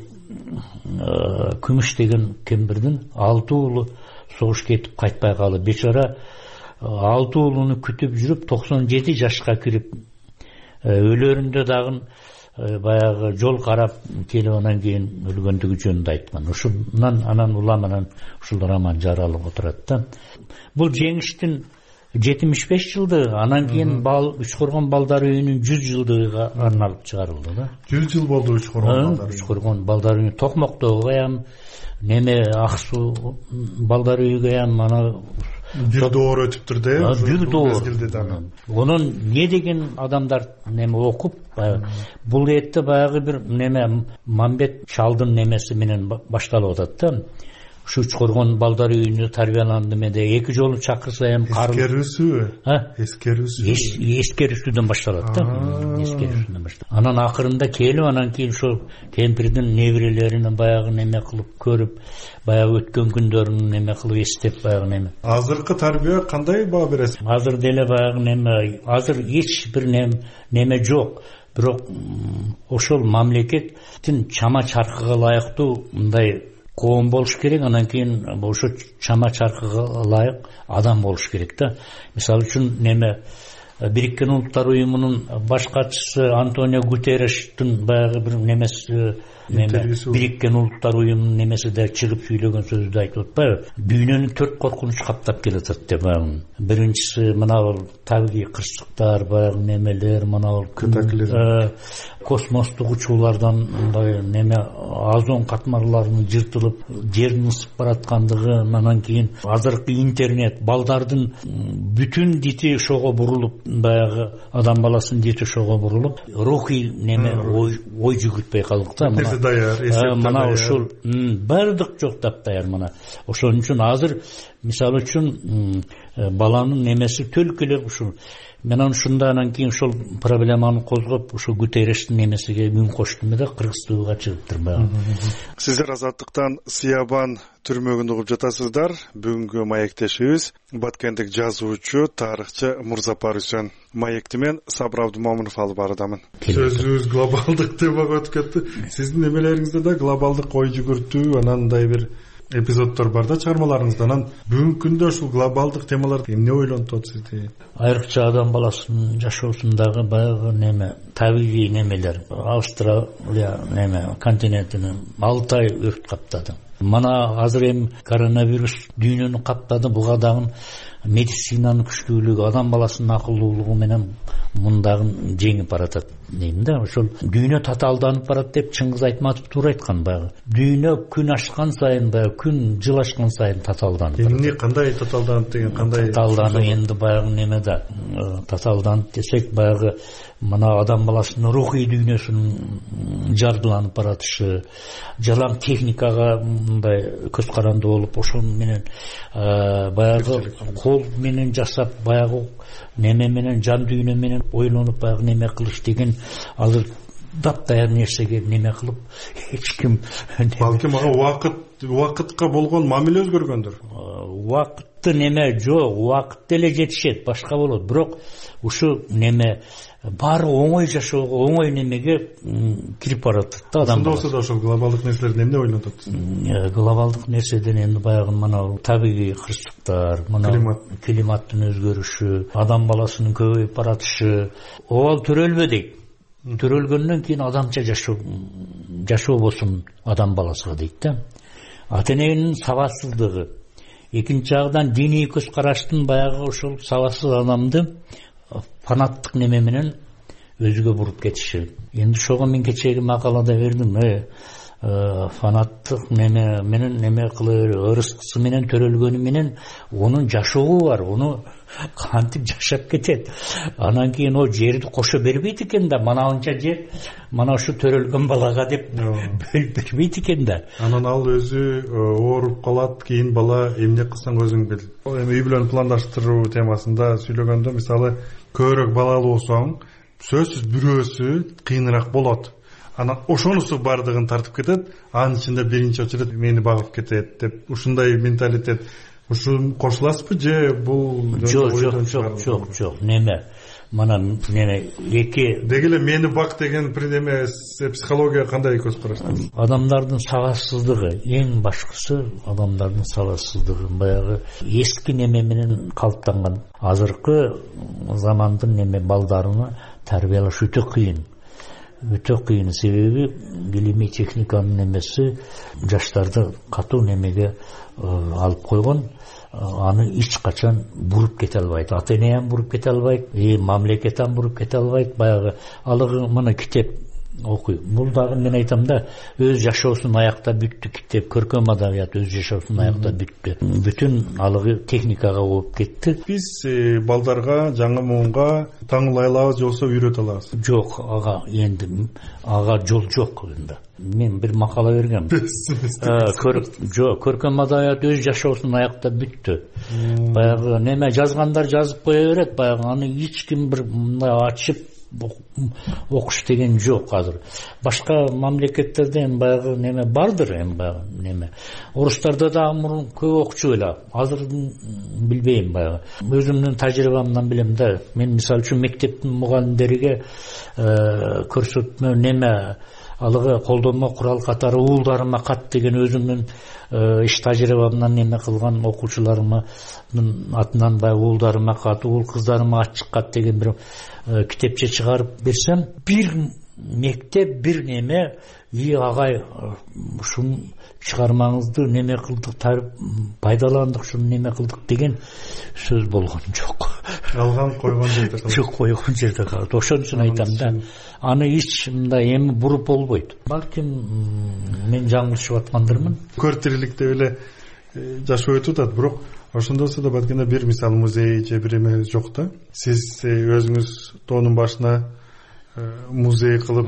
Күмүш деген кембирдин алты уулу согуш кетип кайтпай калды. Бечара алты уулуну күтүп жүрүп токсон жети жашка кирип өлөрүндө дагы баягы жол карап келип анан кийин өлгөндүгү жөнүндө айткан. Ушундан анан улам анан ушул роман жаралып отурат да. Бул жеңиштин жетимиш беш жылдыгы, анан кийин бал Үч Коргон балдар үйүнүн жүз жылдыгыга арналып чыгарылды да.
жүз жыл болду Үч Коргон балдар үйү.
Үч Коргон балдар үйү Токмоктогу ям, неме Аксу балдар үйүгө ям, ана
бир доор өтүптүр да.
Бир доор. Онун не деген адамдар неме окуп, бул этте баягы бир неме Мамбет Чалдын немеси менен башталып атат да. Ушу Үч Коргон балдар үйүндө тарбияландым эде. Эки жолу чакырса эм
эскерүүсүбү? Эскерүүсү.
Эскерүүсүдөн башталат да. Эскерүүсүдөн башталат. Анан акырында келип, анан кийин ошол кемпирдин неберелерин баягы неме кылып көрүп, баягы өткөн күндөрүн неме кылып эстеп баягы неме.
Азыркы тарбия кандай баа бересиз?
Азыр деле баягы неме, азыр эч бир неме жок. Бирок ошол мамлекеттин чама чаркыга ылайыктуу мындай коом болуш керек, анан кийин ошо чама чаркыга ылайык адам болуш керек да. Мисалы үчүн неме Бириккен Улуттар уюмунун баш катчысы Антонио Гутеррештин баягы бир немеси, Бириккен Улуттар уюмунун немеси да чыгып сүйлөгөн сөздү айтып атпайбы? Дүйнөнү төрт коркунуч каптап келатат деп баягы. Биринчиси мына бул табигый кырсыктар, баягы немелер, мына бул космостук учуулардан мындай неме озон катмарларынын жыртылып, жердин ысып бараткандыгы, анан кийин азыркы интернет, балдардын бүтүн дити ошого бурулуп, баягы адам баласынын дити ошого бурулуп, рухий неме ой жүгүртпөй калдык да. Мына ушул бардык жок таптаяр мына. Ошон үчүн азыр мисалы үчүн баланын немеси төлкүлөп ушул. Мен ушунда анан кийин ушул проблеманы козгоп, ушул Гутеррештин немесиге мөн коштум да, Кыргызстанга чыгыптыр баягы.
Сиздер Азаттыктан Сиябан түрмөгүндө угуп жатасыздар. Бүгүнкү маектешибиз баткендик жазуучу, тарыхчы Мурзапар Үсөн. Маекти мен Сабыр Абдумомунов алып барадамын. Сөзүбүз глобалдык темага өтүп кетти. Сиздин немелериңизде да глобалдык ой жүгүртүү, анандай бир эпизоддор бар да чыгармаларыңызда. Анан бүгүнкү күндө ушул глобалдык темалар эмне ойлонтот сизди?
Айрыкча адам баласынын жашоосундагы баягы неме табигый немелер. Австралия неме континентинин алты ай өрт каптады. Мана азыр эми коронавирус дүйнөнү каптады. Буга дагы медицинанын күчтүүлүгү, адам баласынын акылдуулугу менен мундагы жеңип баратат дейм да. Ошол дүйнө татаалданып барат деп Чыңгыз Айтматов туура айткан. Баягы дүйнө күн ашкан сайын, баягы күн жыл ашкан сайын татаалданып барат.
Эмне кандай татаалданып деген кандай?
Татаалданып энди баягы немеде татаалданып десек, баягы мына адам баласынын рухий дүйнөсүнүн жардыланып баратышы, жалаң техникага мындай көз каранды болуп, ошол менен баягы кол менен жасап, баягы неме менен жан дүйнө менен ойлонуп баягы неме кылыш деген азыр даттаяр нерсеге неме кылып эч ким
балким ага убакыт убакытка болгон мамиле өзгөргөндүр.
Убакытты неме жок, убакыт деле жетишет, башка болот. Бирок ушу неме баары оңой жашоого, оңой немеге кирип баратат да адам.
Ошондо болсо да ошол глобалдык нерселерден эмне ойлонтот?
Глобалдык нерседен эми баягы мына табигый кырсыктар, мына климаттын өзгөрүшү, адам баласынын көбөйүп баратышы, обал төрөлбө дейт. Төрөлгөндөн кийин адамча жашоо жашоо болсун адам баласыга дейт да. Ата эненин сабатсыздыгы, экинчи жагдан диний көз караштын баягы ошол сабатсыз адамды фанаттык неме менен өзүгө буруп кетиши. Эми ошого мен кечеги макалада бердим. Э фанаттык неме менен неме кылыр, ырыскысы менен төрөлгөнү менен онун жашоого бар, ону кантип жашап кетет. Анан кийин о жерди кошо бербейт экен да, манабынча жер мана ушу төрөлгөн балага деп бөлүп бербейт экен да.
Анан ал өзү ооруп калат, кийин бала эмне кылсаң өзүң бил. Эми үй бүлөнү пландаштыруу темасында сүйлөгөндө, мисалы көбүрөөк балалуу болсоң, сөзсүз бирөөсү кыйыныраак болот. Анан ошонусу бардыгын тартып кетет, анын ичинде биринчи очередь мени багып кетет деп ушундай менталитет. Ушу кошуласызбы же бул
жок жок жок жок жок неме мана неме эки
деги эле мени бак деген предеме психология кандай көз карашта?
Адамдардын сабатсыздыгы, эң башкысы адамдардын сабатсыздыгы, баягы эски неме менен калыптанган. Азыркы замандын неме балдарына тарбиялаш өтө кыйын. Өтө кыйын, себеби билимий техниканын немеси жаштарды катуу немеге алып койгон. Аны эч качан буруп кете албайт. Ата эне ham буруп кете албайт, и мамлекет ham буруп кете албайт. Баягы алыгы мына китеп окуй. Бул дагы мен айтам да, өз жашоосун аякта бүттү китеп, көркөм адабият өз жашоосун аякта бүттү. Бүтүн алыгы техникага болуп кетти.
Биз балдарга, жаңы муунга таңылайлабыз же болсо үйрөтө алабыз?
Жок, ага энди ага жол жок энди. Мен бир макала бергем. Жок, көркөм адабият өз жашоосун аякта бүттү. Баягы неме жазгандар жазып кое берет, баягы аны эч ким бир мындай ачып окуш деген жок азыр. Башка мамлекеттерде эми баягы неме бардыр, эми баягы неме. Орустарда да мурун көп окучу эле. Азыр билбейм баягы. Өзүмдүн тажрыйбамдан билем да. Мен мисалы үчүн мектептин мугалимдериге көрсөтмө неме алыгы колдонмо курал катары уулдарыма кат деген өзүмдүн иш тажрыйбамдан неме кылган окуучуларымдын атынан баягы уулдарыма кат, уул кыздарыма ачык кат деген бир китепче чыгарып берсем, бир мектеп бир неме и агай ушуну чыгармаңызды неме кылдык, пайдаландык, ушуну неме кылдык деген сөз болгон жок.
Алган койгон жерде калат.
Жок, койгон жерде калат. Ошон үчүн айтам да, аны эч мындай эми буруп болбойт. Балким мен жаңылышып аткандырмын.
Көр тириликте эле жашоо өтүп атат, бирок ошондо да баткенде бир мисал музей же бир эме жок да. Сиз өзүңүз тоонун башына музей кылып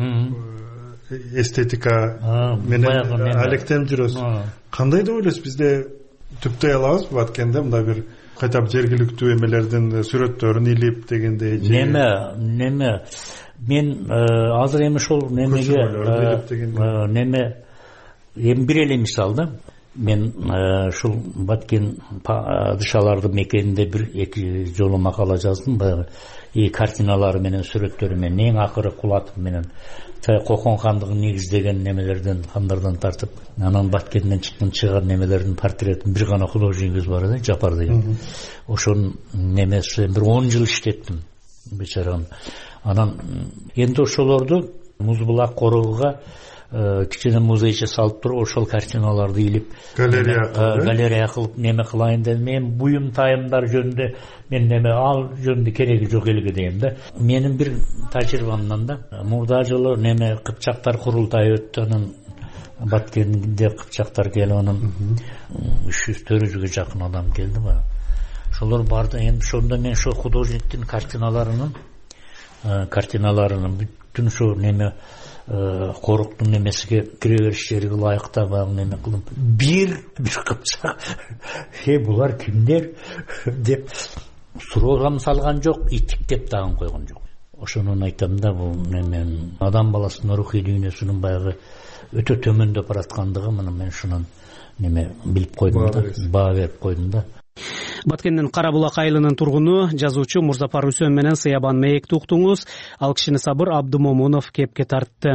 эстетика менен алектенип жүрөсүз. Кандай деп ойлойсуз? Бизде түптөй алабызбы баткенде мындай бир кайтап жергиликтүү эмелердин сүрөттөрүн илип дегендей?
Неме, неме мен азыр эми ошол немеге неме эми бир эле мисал да. Мен ушул Баткен падышалардын мекенинде бир эки жолу макала жаздым. Баягы картиналары менен сүрөттөрү менен эң акыры кулатов менен кокон хандыгын негиздеген немелерден хандардан тартып анан Баткенден чыккан чыган немелердин портретин бир гана художнигибиз бар эле Жапар деген. Ошонун немесин бир он жыл иштеттим бечарам. Анан эми ошолорду Муз булак корогуга кичине музейче салып туруп ошол картиналарды илип галерея кылып неме кылайын дедим. Мен буюм тайымдар жөнүндө мен неме ал жөнүндө кереги жок элге дейм да. Менин бир тажрыйбамдан да мурда жылы неме кыпчактар курултайы өттү. Анан Баткенде кыпчактар келип анан үч жүз төрт жүзгө жакын адам келди ба. Ошолор барды. Эми ошондо мен ошо художниктин картиналарынын картиналарынын бүтүн ошо неме коруктун немесиге кире бериш жериге ылайыктап неме кылып бир бир кыпчак э булар кимдер деп суроогам салган жок, итиктеп дагы койгон жок. Ошону айтам да, бул немен адам баласынын рухий дүйнөсүнүн баягы өтө төмөндөп бараткандыгы мына мен ушунан неме билип койдум да, баа берип койдум да.
Баткендин Кара Булак айылынын тургуну жазуучу Мурзапар Үсөн менен Сыябан Мейекти уктуңуз. Ал кишини Сабыр Абдумомунов кепке тартты.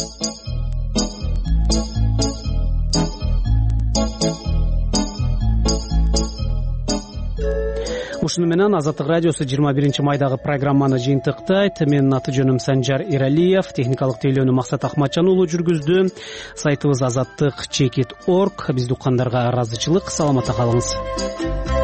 Ушуну менен Азаттык радиосу жыйырма биринчи майдагы программаны жыйынтыктайт. Менин аты жөнүм Санжар Иралиев, техникалык тейлөөнү Максат Акматжан уулу жүргүздү. Сайтыбыз азаттык чекит точка орг. Бизди уккандарга ыраазычылык. Саламатта калыңыз.